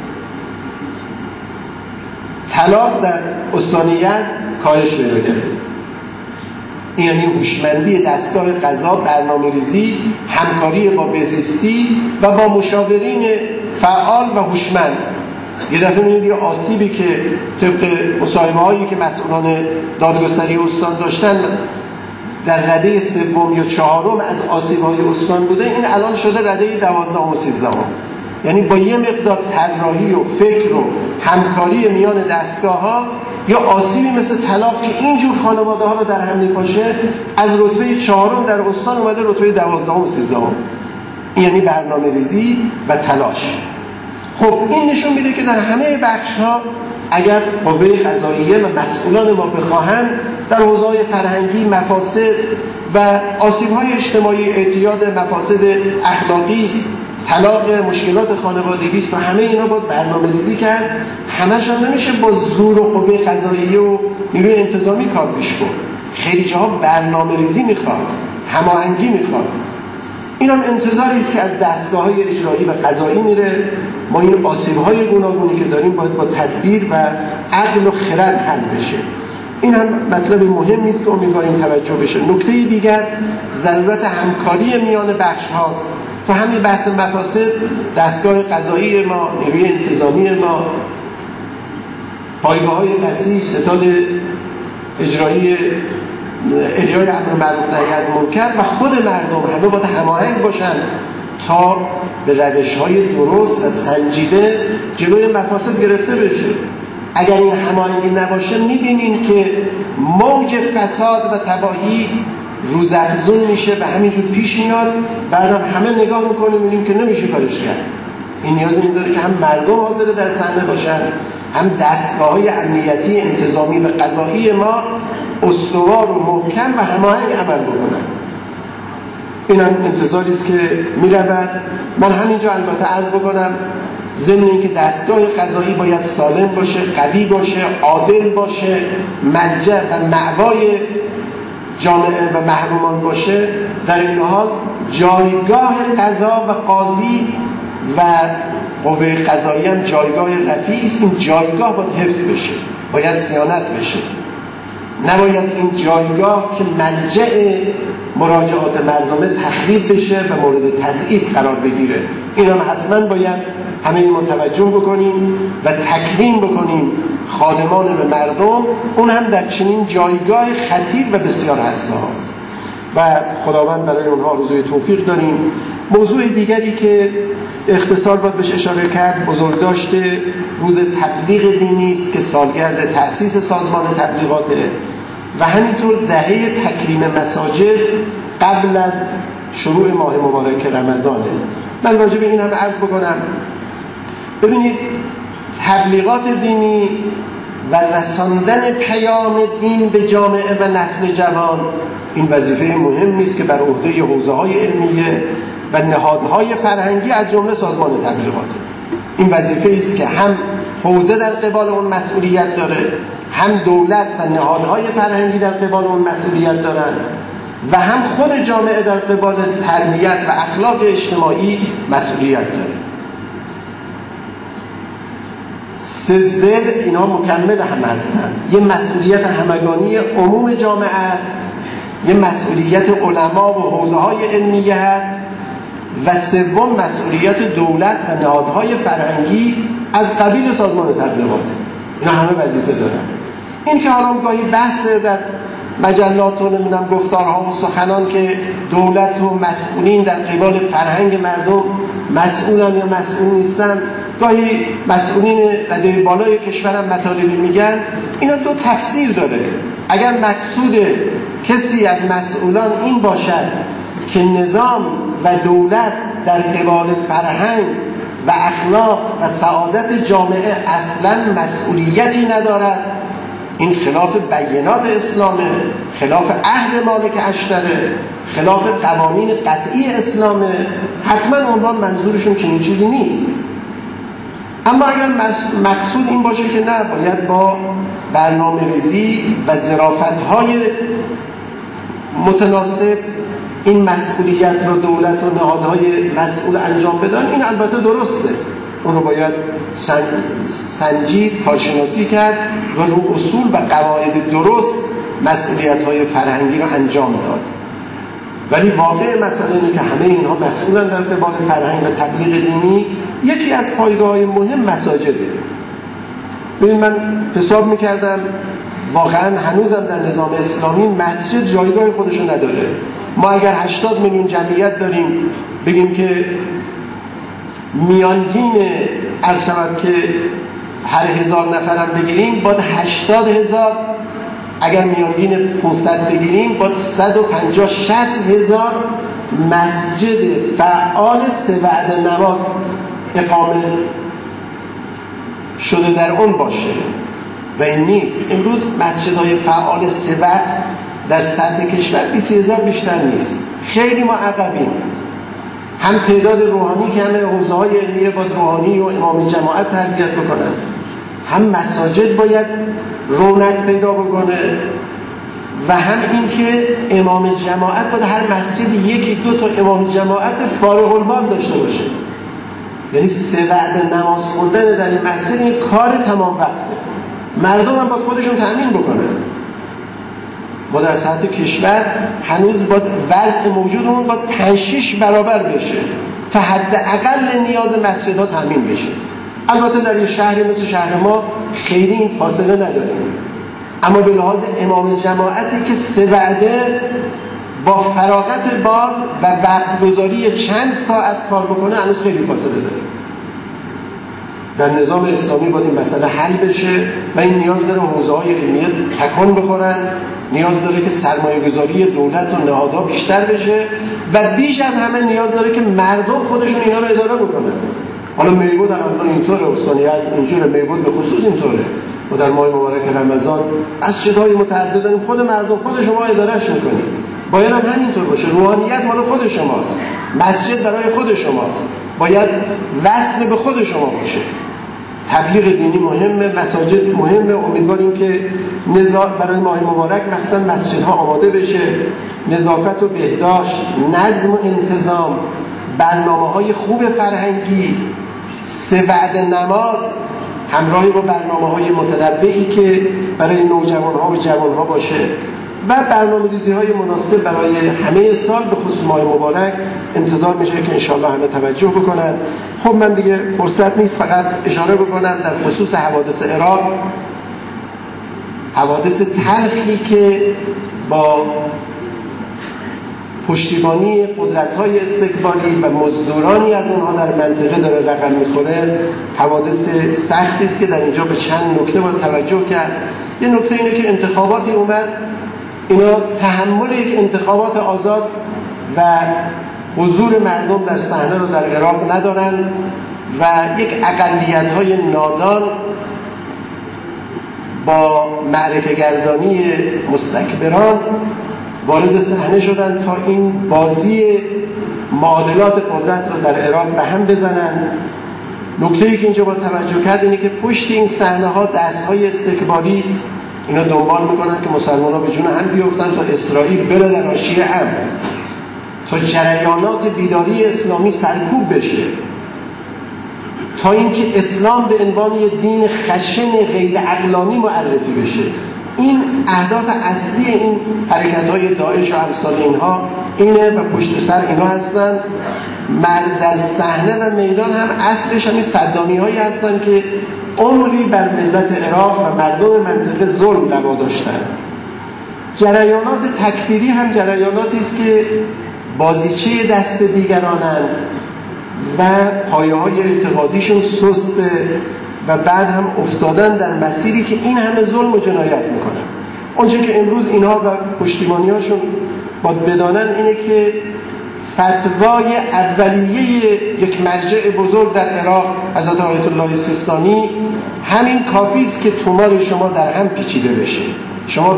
A: طلاق در استان یزد کاهش پیدا کرده. این یعنی هوشمندی دستگاه قضا، برنامه‌ریزی، همکاری با بهزیستی و با مشاورین فعال و هوشمند. یه دفعه می‌بینید یه آسیبی که طبق مصاحبه‌هایی که مسئولان دادگستری استان داشتن در رده سوم یا چهارم از آسیب‌های استان بوده، این الان شده رده 12 و 13. یعنی با یه مقدار طراحی و فکر و همکاری میان دستگاه‌ها یا آسیبی مثل طلاق که اینجور خانواده‌ها رو در هم می‌پاشه، از رتبه 4 در استان اومده رتبه 12 و 13. یعنی برنامه‌ریزی و تلاش. خب این نشون میده که در همه بخش‌ها اگر قوه قضاییه و مسئولان ما بخواهند در حوزه‌های فرهنگی مفاسد و آسیب‌های اجتماعی، اعتیاد مفاسد اخلاقی است، طلاق، مشکلات خانوادگی است و همه اینا باید برنامه‌ریزی کرد. همش هم نمیشه با زور و قوه قضاییه و نیروی انتظامی کار پیش برد. خیلی جاها برنامه‌ریزی میخواد، هماهنگی میخواد. این هم انتظاری است که از دستگاه‌های اجرایی و قضایی میره. ما این آسیب‌های گوناگونی که داریم باید با تدبیر و عقل و خرد حل بشه. این هم مطلب مهمی است که امیدواریم توجه بشه. نکته دیگر ضرورت همکاری میان بخش هاست. تو همین بحث مفاسد دستگاه قضایی ما، نیروی انتظامی ما، پایگاه‌های وسیع، ستاد اجرایی امر معروف نهی از منکر و خود مردم همه باید هماهنگ باشن تا به روش‌های درست و سنجیده جلوی مفاسد گرفته بشه. اگر این هماهنگی نباشه می‌بینین که موج فساد و تباهی روزافزون میشه و همینجور پیش میاد. بعدم همه نگاه میکنیم می‌بینیم که نمیشه کارش کرد. این نیاز این داره که هم مردم حاضر در صحنه باشن، هم دستگاه‌های امنیتی، انتظامی و قضایی ما استوار و محکم و هماهنگ عمل بکنن. این هم انتظاری است که میرود. من همینجا البته عرض بکنم ضمن اینکه دستگاه قضایی باید سالم باشه، قوی باشه، عادل باشه، ملجأ و مأوای جامعه و محرومان باشه، در این حال جایگاه قضا و قاضی و قوه قضایی هم جایگاه رفیعی است. این جایگاه باید حفظ بشه، باید صیانت بشه. نباید این جایگاه که ملجأ مراجعات مردمه تخریب بشه و مورد تضعیف قرار بگیره. این هم حتما باید همه ما توجه بکنیم و تکریم بکنیم خادمان به مردم، اون هم در چنین جایگاه خطیر و بسیار حساس. و خداوند برای اونها آرزوی توفیق داریم. موضوع دیگری که اختصار باید بهش اشاره کرد بزرگداشت روز تبلیغ دینی است که سالگرد تأسیس سازمان تبلیغاته و همینطور دهه تکریم مساجد قبل از شروع ماه مبارک رمضانه. من راجع به این هم عرض بکنم. ببینید تبلیغات دینی و رساندن پیام دین به جامعه و نسل جوان این وظیفه مهمی است که بر عهده حوزه‌های علمیه و نهادهای فرهنگی از جمله سازمان تبلیغات. این وظیفه است که هم حوزه در قبال اون مسئولیت داره، هم دولت و نهادهای فرهنگی در قبال اون مسئولیت دارن و هم خود جامعه در قبال تربیت و اخلاق اجتماعی مسئولیت داره. سه ضلع اینا مکمل هم هستن. یه مسئولیت همگانی عموم جامعه است، یه مسئولیت علما و حوزه‌های علمیه هست و سوم مسئولیت دولت و نهادهای فرهنگی از قبیل سازمان تبلیغات. اینا همه وظیفه دارن. این که حالا گاهی بحث در مجلات و نمیدونم گفتارها و سخنان که دولت و مسئولین در قبال فرهنگ مردم مسئولن یا مسئول نیستن، گاهی مسئولین رده بالای کشورم مطالبی میگن، اینا دو تفسیر داره. اگر مقصود کسی از مسئولان این باشد که نظام و دولت در قبال فرهنگ و اخلاق و سعادت جامعه اصلا مسئولیتی ندارد، این خلاف بینات اسلامه، خلاف عهد مالک اشتره، خلاف قوانین قطعی اسلامه، حتما عنوان منظورشون چنین چیزی نیست. اما اگر مقصود این باشه که نه، باید با برنامه‌ریزی و ظرافت‌های متناسب این مسئولیت رو دولت و نهادهای مسئول انجام بدن، این البته درسته، اون رو باید سنجید، کارشناسی کرد و رو اصول و قواعد درست مسئولیت‌های فرهنگی رو انجام داد. ولی واقع مسئله اینه که همه اینها مسئولن در قبال فرهنگ و تبلیغ دینی. یکی از پایگاه‌های مهم مساجده. ببین من حساب می‌کردم واقعا هنوزم در نظام اسلامی مسجد جایگاه خودشو نداره. ما اگر 80 میلیون جمعیت داریم، بگیم که میانگین عرض شود که هر 1000 نفرم بگیریم باید 80,000، اگر میانگین 500 بگیریم باید 150-60,000 مسجد فعال 3 وعده نماز اقامه شده در اون باشه و این نیست. امروز مسجدهای فعال 3 وعده در سطح کشور 20,000 بیشتر نیست. خیلی ما عقبیم. هم تعداد روحانی که همه حوزه‌های علمیه باید روحانی و امام جماعت تربیت بکنن، هم مساجد باید رونق پیدا بکنه و هم این که امام جماعت باید هر مسجد 1-2 تا امام جماعت فارغ البال داشته باشه. یعنی 3 وعده نماز خوندن در این مسجد این کار تمام وقته. مردم هم باید خودشون تأمین بکنن. ما در سطح کشور هنوز باید وضع موجودمون باید 5-6 برابر بشه تا حداقل نیاز مسجدها تامین بشه. البته در این شهر مثل شهر ما خیلی این فاصله نداریم، اما به لحاظ امام جماعتی که 3 وعده با فراغت بار و وقت گذاری چند ساعت کار بکنه هنوز خیلی فاصله داره. در نظام اسلامی باید این مسئله حل بشه و این نیاز داره حوزه‌های علمیه تکان بخورن، نیاز داره که سرمایه‌گذاری دولت و نهادها بیشتر بشه و بیش از همه نیاز داره که مردم خودشون اینا رو اداره بکنن. حالا میبود الان اینطوره، استانی از اینجوره، میبود به خصوص اینطوره. و در ماه مبارک رمضان مسجدهای متعدد داریم، خود مردم خود شما ادارهش میکنید. باید هم همینطور باشه. روحانیت مال خود شماست، مسجد برای خود شماست، باید وصل به خود شما باشه. تبلیغ دینی مهمه، مساجد مهمه. امیدواریم که برای ماه مبارک مخصوصا مسجدها آماده بشه، نظافت و بهداشت، نظم و انتظام، برنامه‌های خوب فرهنگی، 3 وعده نماز همراه با برنامه‌های متنوعی که برای نوجوان‌ها و جوان‌ها باشه و برنامه‌ریزی‌های مناسب برای همه سال به خصوص ماه مبارک انتظار میشه که انشالله همه توجه بکنن. خب من دیگه فرصت نیست، فقط اشاره بکنم در خصوص حوادث عراق، حوادث تلخی که با پشتیبانی قدرت‌های استکباری و مزدورانی از اونها در منطقه داره رقم می‌خوره. حوادث سختی است که در اینجا به چند نکته باید توجه کرد. یه نکته اینه که انتخاباتی اومد، اینا تحمل یک انتخابات آزاد و حضور مردم در صحنه رو در عراق ندارن و یک اقلیت‌های نادان با معرکه گردانی مستکبران وارد صحنه شدن تا این بازی معادلات قدرت رو در عراق به هم بزنن. نکته‌ای که اینجا با توجه کرد اینه که پشت این صحنه‌ها دست‌های استکباری است. اینا دنبال میکنن که مسلمان‌ها به جون هم بیفتن تا اسرائیل بره در حاشیه امن، تا جریانات بیداری اسلامی سرکوب بشه، تا اینکه اسلام به عنوان یک دین خشن غیر عقلانی معرفی بشه. این اهداف اصلی این حرکت‌های داعش و امثال اینها اینه و پشت سر اینا هستن. مرد در صحنه و میدان هم اصلش همین صدامی‌هایی هستن که عمری بر ملت عراق و مردم منطقه ظلم روا داشتن. جریانات تکفیری هم جریاناتی است که بازیچه دست دیگرانند و پایه‌های اعتقادیشون سسته و بعد هم افتادن در مسیری که این همه ظلم و جنایت میکنن. اونچه که امروز اینها و پشتیبانی‌هاشون باید بدانن اینه که فتوای اولیه یک مرجع بزرگ در عراق حضرت آیت الله سیستانی همین کافی است که تومار شما در هم پیچیده بشه. شما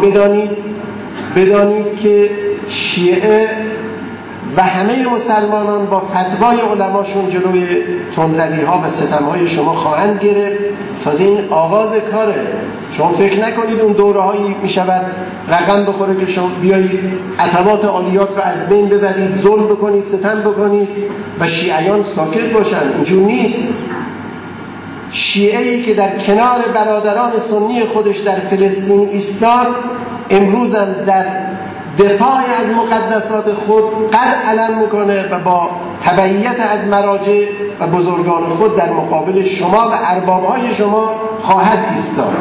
A: بدانید که شیعه و همه مسلمانان با فتوای علماشون جلوی تندروی‌ها و ستم‌های شما خواهند گرفت. تازه این آغاز کاره. شما فکر نکنید اون دوره‌هایی میشود رقم بخوره که شما بیایید عتبات عالیات رو از بین ببرید، ظلم بکنید، ستم بکنید و شیعیان ساکت باشن. اینجور نیست. شیعه‌ای که در کنار برادران سنی خودش در فلسطین ایستاد، امروزم در دفاع از مقدسات خود قد علم میکنه و با تبعیت از مراجع و بزرگان خود در مقابل شما و اربابهای شما خواهد ایستاد.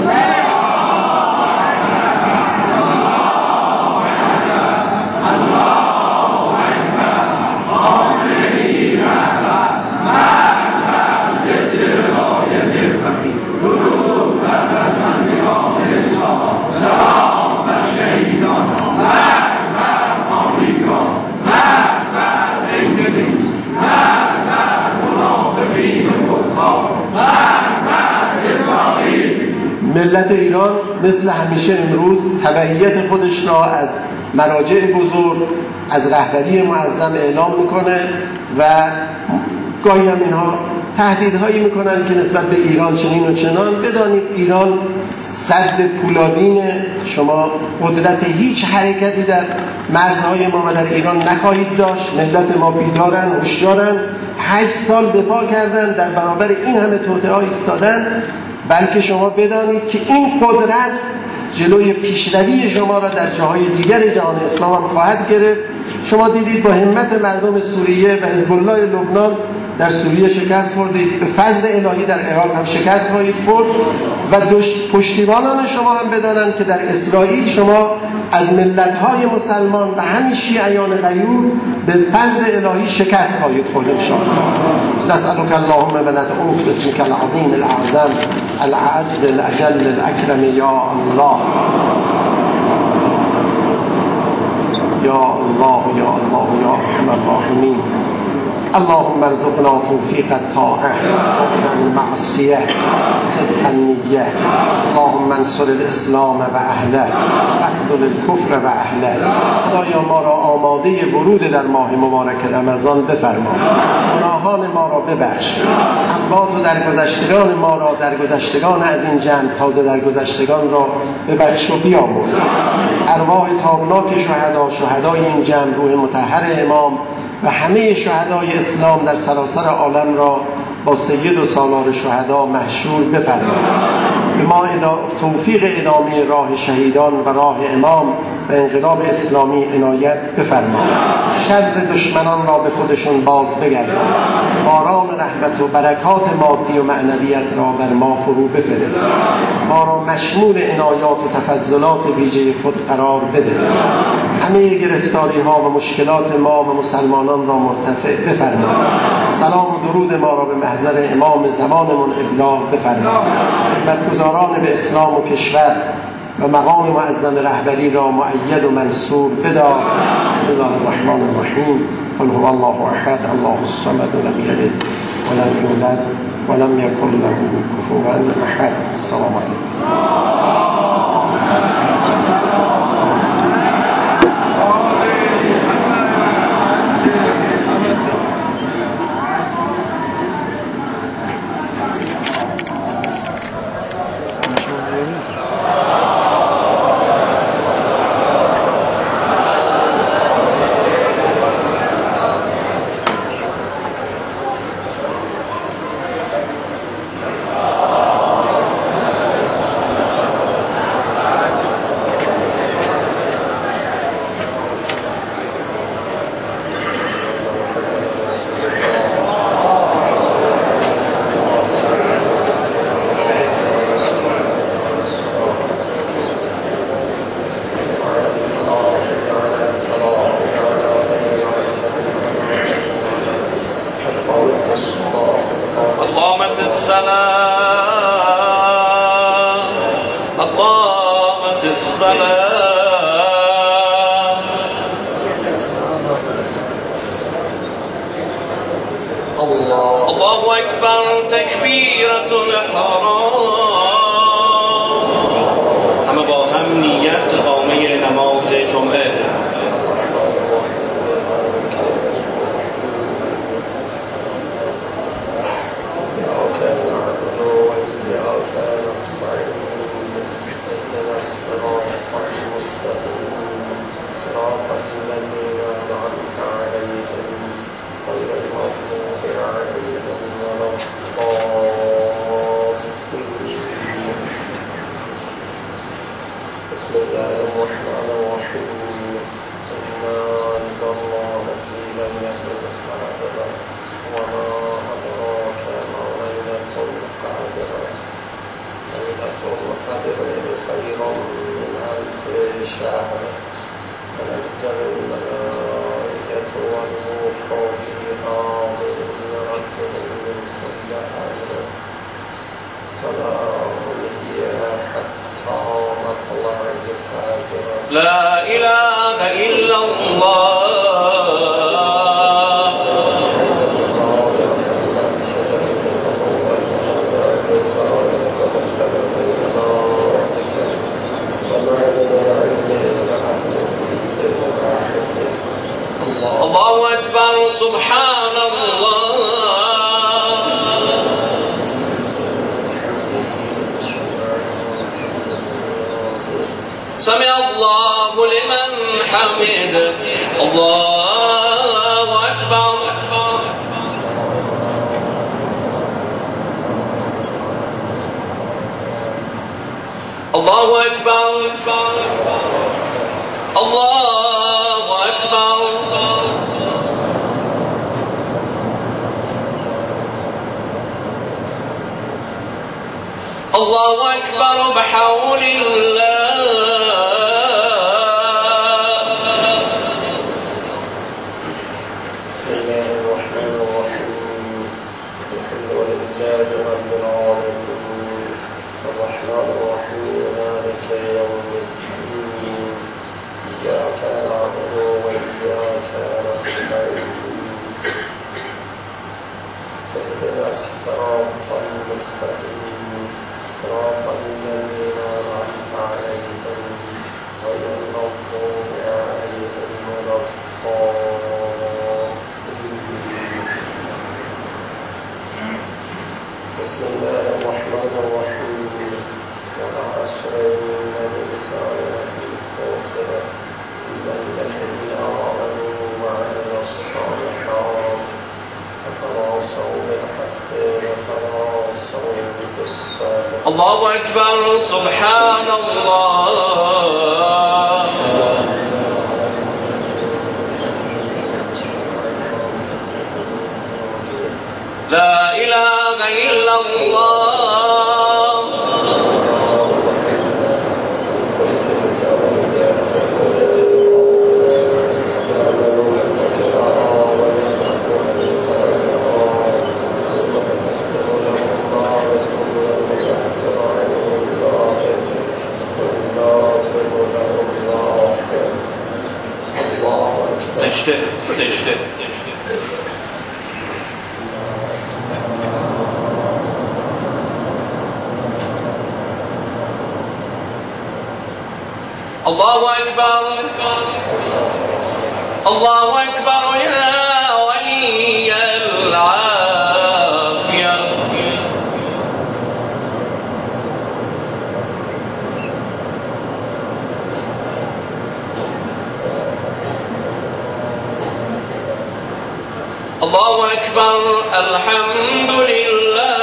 A: ملت ایران مثل همیشه امروز تبعیت خودش را از مراجع بزرگ، از رهبری معظم اعلام میکنه و گاهی هم اینها تهدیدهایی میکنن که نسبت به ایران چنین و چنان. بدانید ایران سد پولادین، شما قدرت هیچ حرکتی در مرزهای ما و در ایران نخواهید داشت. ملت ما بیدارن، هوشیارن، 8 سال دفاع کردن، در برابر این همه توطئه‌ها ایستادن. بلکه شما بدانید که این قدرت جلوی پیشروی شما را در جاهای دیگر جهان اسلام هم خواهد گرفت. شما دیدید با همت مردم سوریه و حزب الله لبنان در سوریه شکست خوردید، به فضل الهی در عراق هم شکست خواهید خورد و پشتیبانان شما هم بدانند که در اسرائیل شما از ملت‌های مسلمان و همین شیعیان غیور به فضل الهی شکست خواهید خورد ان شاء الله. نسألك اللهم و ندعوك باسمك العظیم الاعظم الأعز الأجل الأكرم یا الله یا الله یا الله یا ارحم الراحمین. اللهم ارزقنا توفیق الطاعه و المعصیه صدق النیه. اللهم انصر الاسلام و اهله واخذل الكفر و اهله. خدایا ما را آماده ورود در ماه مبارک رمضان بفرما، گناهان ما را ببخش، اموات و درگذشتگان ما را، درگذشتگان از این جمع تازه درگذشتگان را ببخش و بیامرز. ارواح تابناک شهدای این جمع، روح مطهر امام و همه شهدای اسلام در سراسر عالم را با سید و سالار شهدا محشور بفرما. به ما توفیق ادامه راه شهیدان و راه امام و انقلاب اسلامی عنایت بفرما. شر دشمنان را به خودشون باز بگردان. باران رحمت و برکات مادی و معنویت را بر ما فرو بفرست. ما را مشمول عنایات و تفضلات ویژه خود قرار بده. همه گرفتاری ها و مشکلات ما و مسلمانان را مرتفع بفرما. سلام و درود ما را به محضر امام زمانمون ابلاغ بفرما. خدمتگزاران به اسلام و کشور و مقام معظم رهبری را مؤید و منصور بدار. بسم الله الرحمن الرحیم. قل هو الله احد الله الصمد لم یلد ولم یولد ولم یکن له کفوا احد. السلام علیکم.
B: لا إله إلا الله الله أكبر سبحان الله سمع الله لمن حمده الله أكبر الله أكبر الله أكبر الله أكبر بحول الله
A: بسم الله الرحمن الرحيم الحمد لله رب العالمين الرحمن الرحيم مالك يوم الدين إياك نعبد وإياك نستعين اهدنا الصراط المستقيم صراط الذين أنعمت عليهم غير المغضوب عليهم ولا الضالين. بسم الله الرحمن الرحيم والعصر إن الإنسان لفي خسر إلا الذين آمنوا وعملوا الصالحات وتواصوا بالحق وتواصوا بالصبر.
B: الله أكبر سبحان الله لا إله إلا الله.
C: سجده
B: الله أكبر الله أكبر يا ولي العافية. الله أكبر الحمد لله.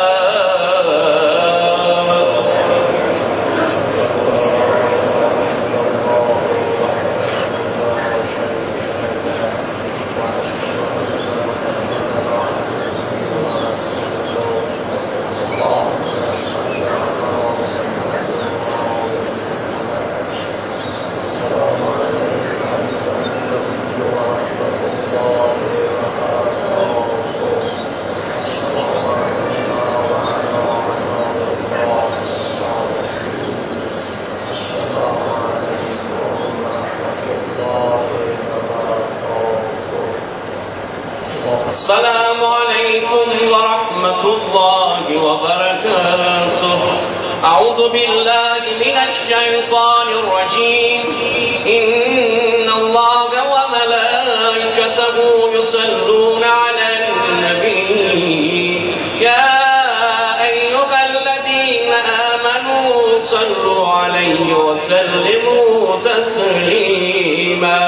B: السلام عليكم ورحمة الله وبركاته. أعوذ بالله من الشيطان الرجيم. إن الله وملائكته يصلون على النبي يا أيها الذين آمنوا صلوا عليه وسلموا تسليما.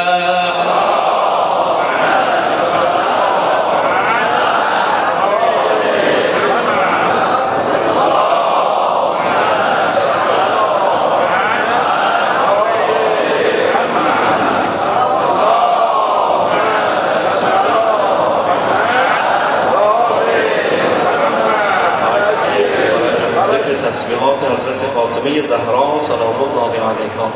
C: تسبیحات حضرت فاطمه زهرا سلام الله علیها.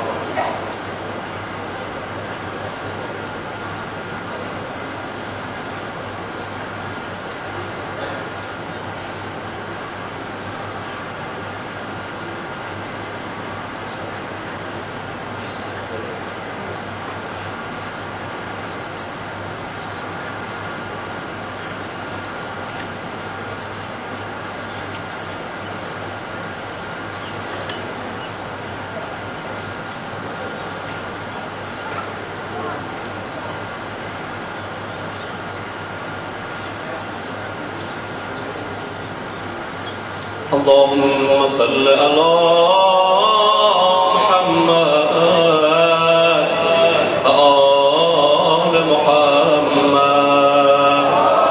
C: اللهم صل على محمد وآل محمد.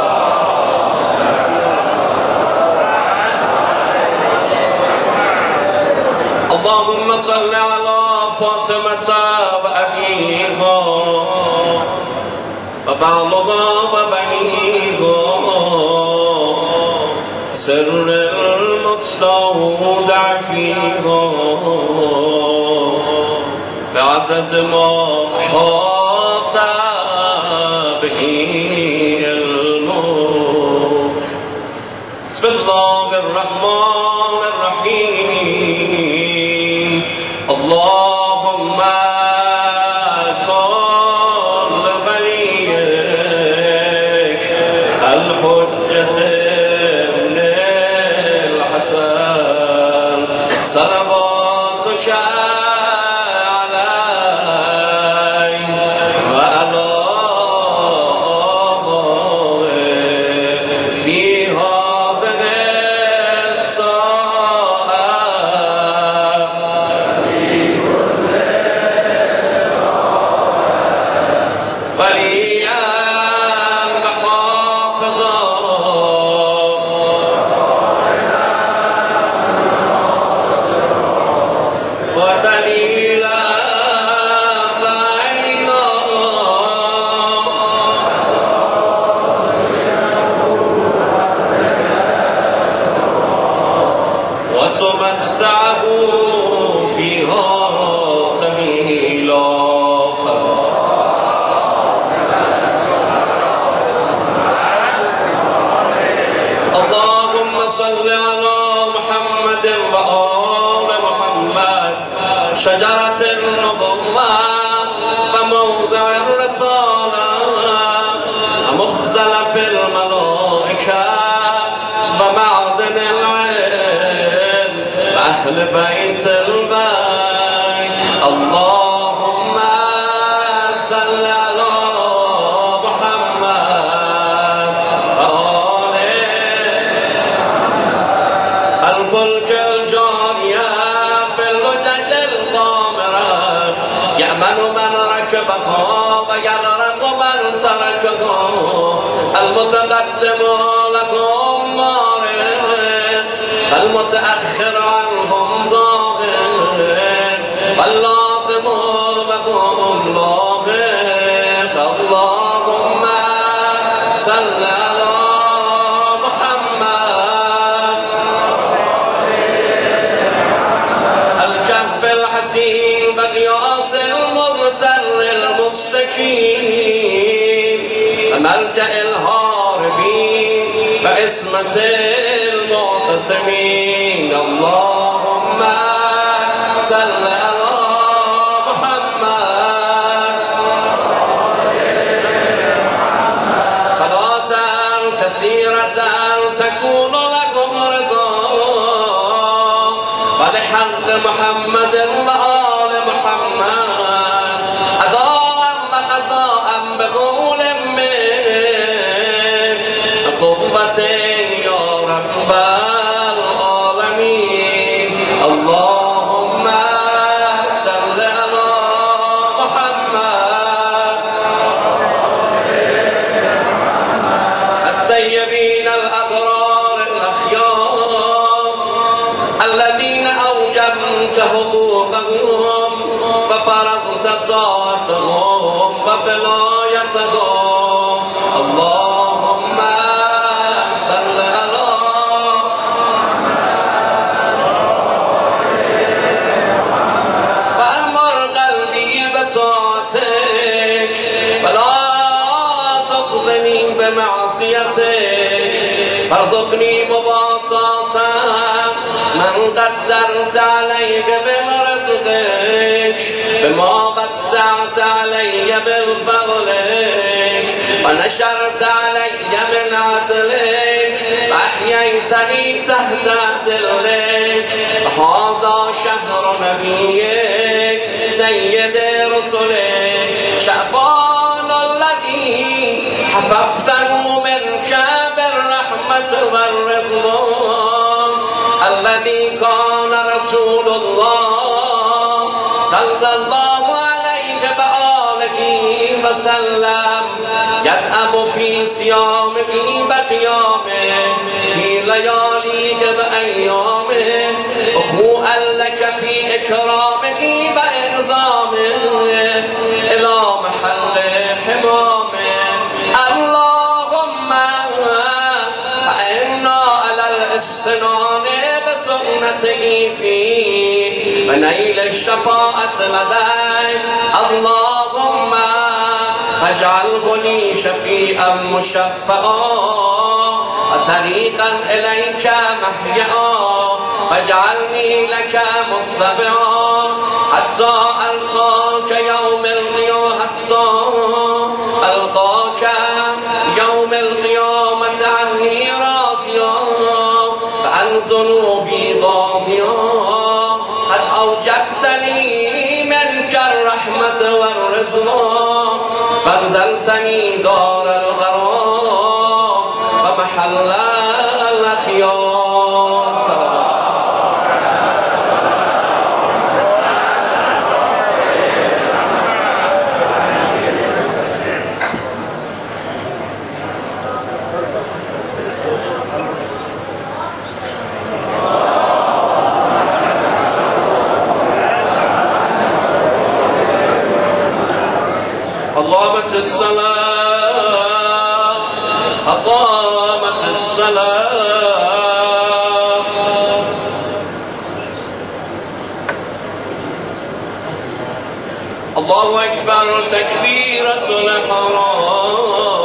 C: اللهم صل على فاطمة وأبيها وبعضها وبنيها سر المستودع فيها بعدد ما أحاط به علمك. بسم الله الرحمن الرحيم. اللهم كل وليك الحجة صلواتك عليه وعلى آله في هذه الساعة وليا وحافظا ودليلا بعينا
B: العالم مختلف الملائكة ومعدن العلم أهل بيت البيت اللهم صل على محمد وآله الفلك الجارية في اللجج القامرة يأمن من ركبها ويغرق من تركها المتقدم لكم مارد المتأخر عنهم ظاهر واللاطم لكم لاحق اللهم صل على محمد الكهف الحسين بغياس المغتر المستكين ملجأ الهاربين باسمة المعتصمين اللهم صل على محمد صلاة كثيرة تكون لكم رضا ولحق محمد وآل محمد أداء وقضاء بقول منك قوة يا رب العالمين اللهم صل على محمد الطيبين الأبرار الأخيار الذين أوجبت حقوقهم وفرضت طاعتهم وبلايتهم اللهم صل على وأمر قلبي بطاعتك ولا تخزني بمعصيتك وارزقني مباسطة من قدرت عليك برزقك بما وسعت علي بالفضلك ونشرت علي من عدلك وأحييتني تحت ظلك هذا شهر نبيك سيد رسلك شعبان الذي حففته منك بالرحمة والرضوان الذي كان رسول الله صلى الله عليه وآله وسلم يدأب في صيامه وقيامه في لياليه وأيامه أخوءا لك في إكرامه وإنظامه إلى محل حمامه اللهم إنا على الاستنان بسنته فيه ونيل الشفاعة لديه اللهم اجعله لي شفيعا مشفعا وطريقا إليك محيا واجعلني لك متبعا حتى ألقاك يوم القيامة يوم القيامة عني راضيا وعن ذنوبي ضاضيا قد أوجبتني منك الرحمة والرضوان فانزلتني دار الغرام ومحل الأخيار صلى أقامت الصلاة أقامت الصلاة الله أكبر تكبيرة الإحرام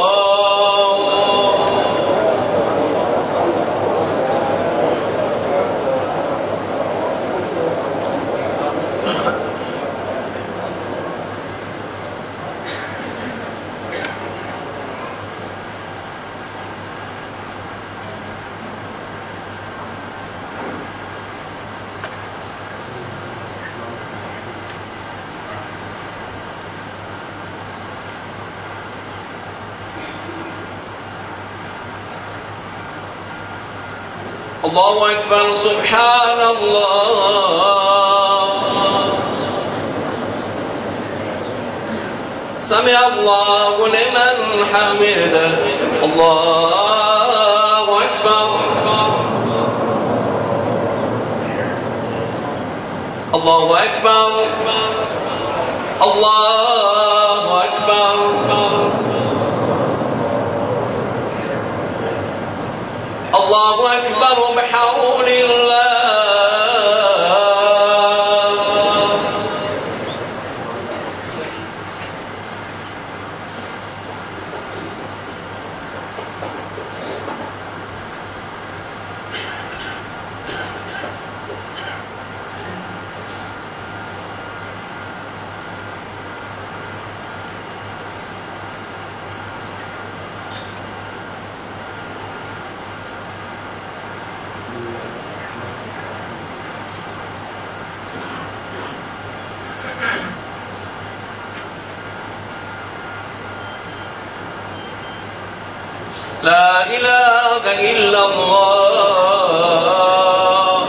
B: الله أكبر سبحان الله سمع الله لمن حمده الله أكبر الله أكبر الله أكبر الله أكبر بحول الله لا إله إلا الله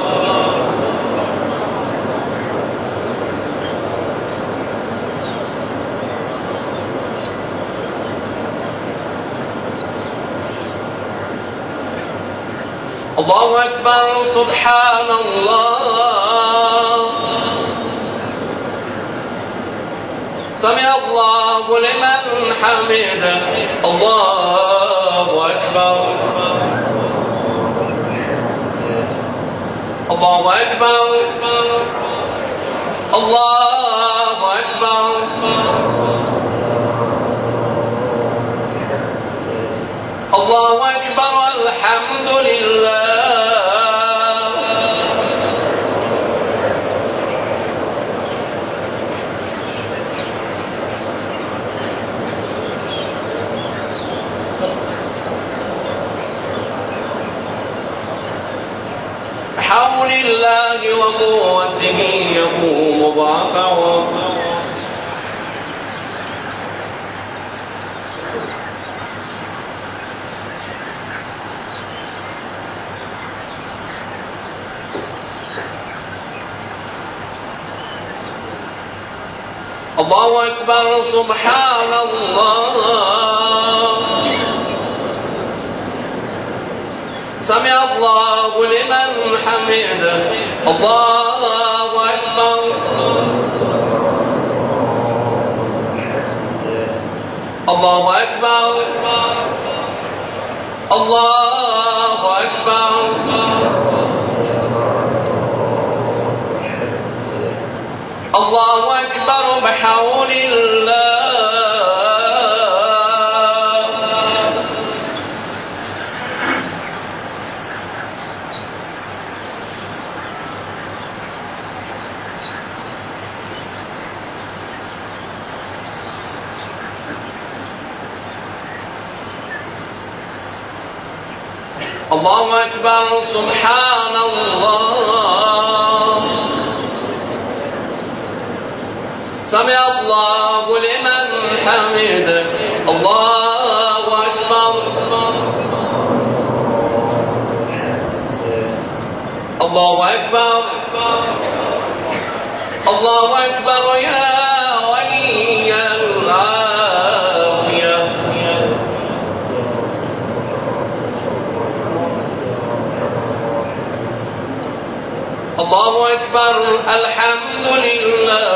B: الله أكبر سبحان الله سمع الله لمن حمده الله أكبر الله أكبر الله أكبر الله أكبر الحمد لله بحول الله وقوته يقوم واقعه الله أكبر سبحان الله سمع الله لمن حمده الله أكبر الله أكبر الله أكبر الله أكبر بحول الله الله أكبر سبحان الله سمع الله لمن حمده الله أكبر الله أكبر الله أكبر يا ولي العافية الله أكبر الحمد لله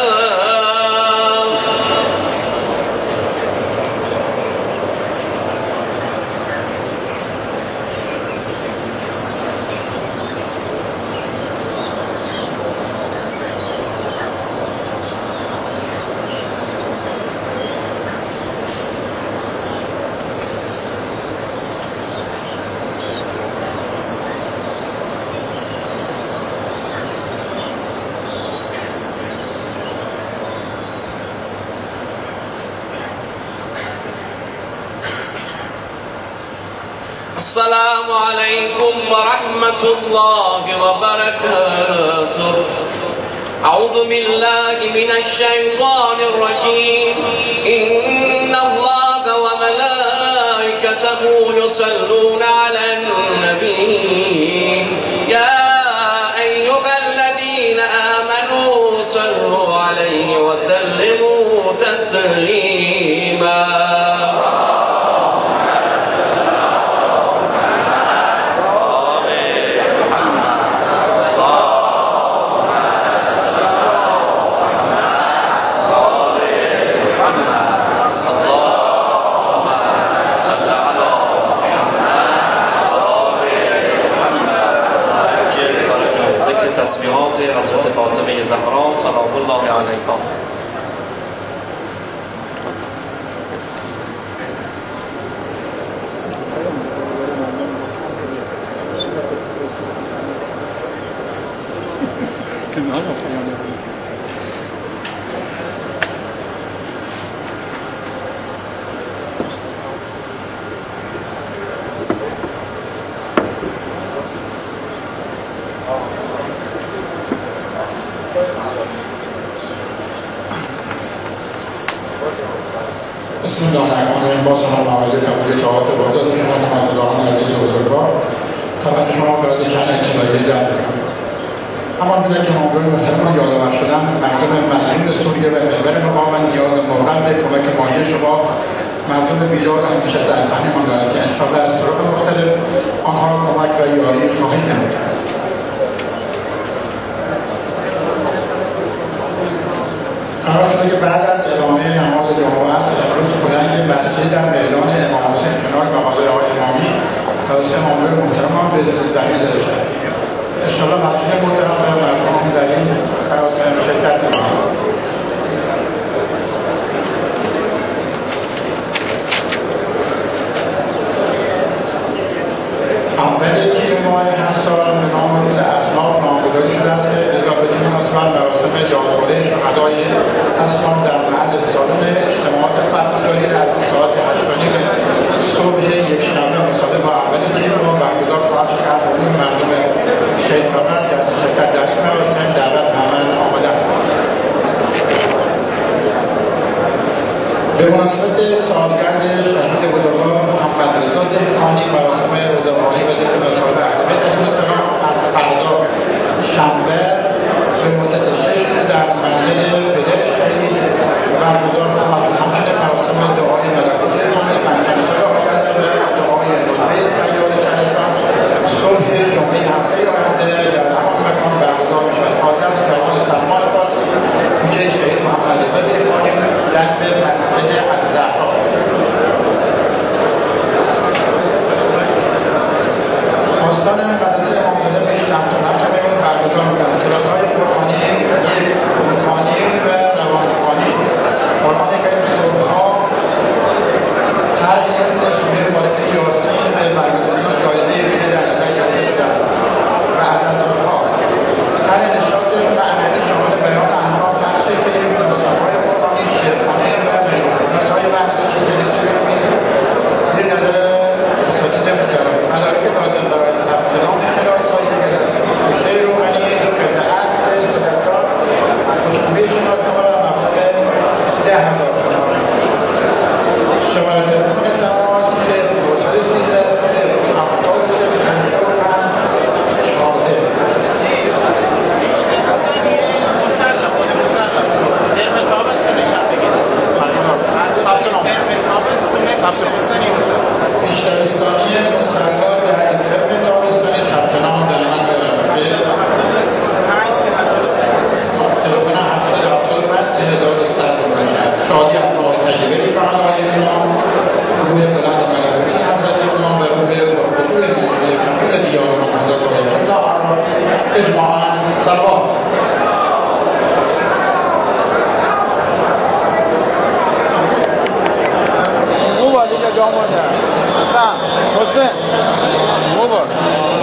B: السلام عليكم ورحمة الله وبركاته. أعوذ بالله من الشيطان الرجيم. إن الله وملائكته يصلون على النبي تسليما
C: تسبیحات حضرت فاطمه زهرا سلام الله علیها.
D: بسم الله الرحمن الرحیم. با سلام و عرض قبول اطاعت بادات شما نمازگاران عزیز بزرگوار، خدمت شما برای چند اطلاعیه درد می‌کنم. اما بدون که موضوع محترمان یادآور شدن، مردم مظلوم سوریه و محور مقاومت نیاز مبرم به کمک مالی شما مردم بیدار همیشه در صحنه‌مان دارد که انشاءالله از طرق مختلف آنها را کمک و یاری خواهید نمود. قرار شده که بعد از ادامه نماز جمعه است امروز کلنگ بسته در میدان امام حسین کنار مغازه آقای امامی توسط مامور محترمان به زمین زده شد. انشاءالله مسئولین محترم و مردم در این مراسم شرکت می‌کنند. اول تیر ماه هر سال به نام روز اصناف نامگذاری شده است که اضافه به این مناسبت مراسم یادباره شهدای اسلام در محل سالن اجتماعات فرهنگی از ساعت 8:30 صبح یکشنبه مصادف با اول تیر ماه برگزار خواهد شد که عموم مردم شهیدکاران در شرکت در این مراسم دعوت به عمل آمده است. به مناسبت سالگرد شهید بزرگوار محمد رضا دهقانی مراسم روزافزونی و ذکر مسائل اهل بیت علیهم السلام فردا شنبه به مدت 6 روز در منزل پدر شهید برگزار خواهد شد. همچنین مراسم دعای ملکوتی نامی پنجشنبه آینده و دعای ندبه سیار شهرستان صبح جمعه هفته آینده در همان مکان برگزار می‌شود. حاضر است خیابان سلمان فارسی کوچه شهید محمد رضا دهقانی جنب مسجد الزهرا. آستان مدرسه امامزاده پیش شمس‌الحق می‌بود برگزار می‌کنند. کلاس‌های قرآنی و روانخوانی قرآن کریم صبح‌ها طرح حفظ سوره مبارکه یاسین به برگزاری جایزه ویژه در نظر گرفته شده است. بعد از آنها طرح نشاط معنوی شامل بیان احکام، نقش فیلم، داستان‌های قرآنی، شعرخوانی و میلودی‌های ورزشی تلویزیونی زیر نظر اساتید مجرب. مدارک لازم برای ثبت نام کلاس‌های گوشه روحانی، قطعات صدقات، خطبه شناسنامه و مبلغ 10,000 تومان. شماره تلفن تماس 013 بیشترستانی مصلا جهت ترم تابستانی ثبت نام در من ببرد. تلفن 775 باشد. شادی ابنای طیبه شهدای اسلام، روح بلند ملکوتی حضرت امام و روح پرفتوح موجود کفور دیار حضرت آیت الله عرافی اجماعاً صلوات.
E: جامعه حسین حسین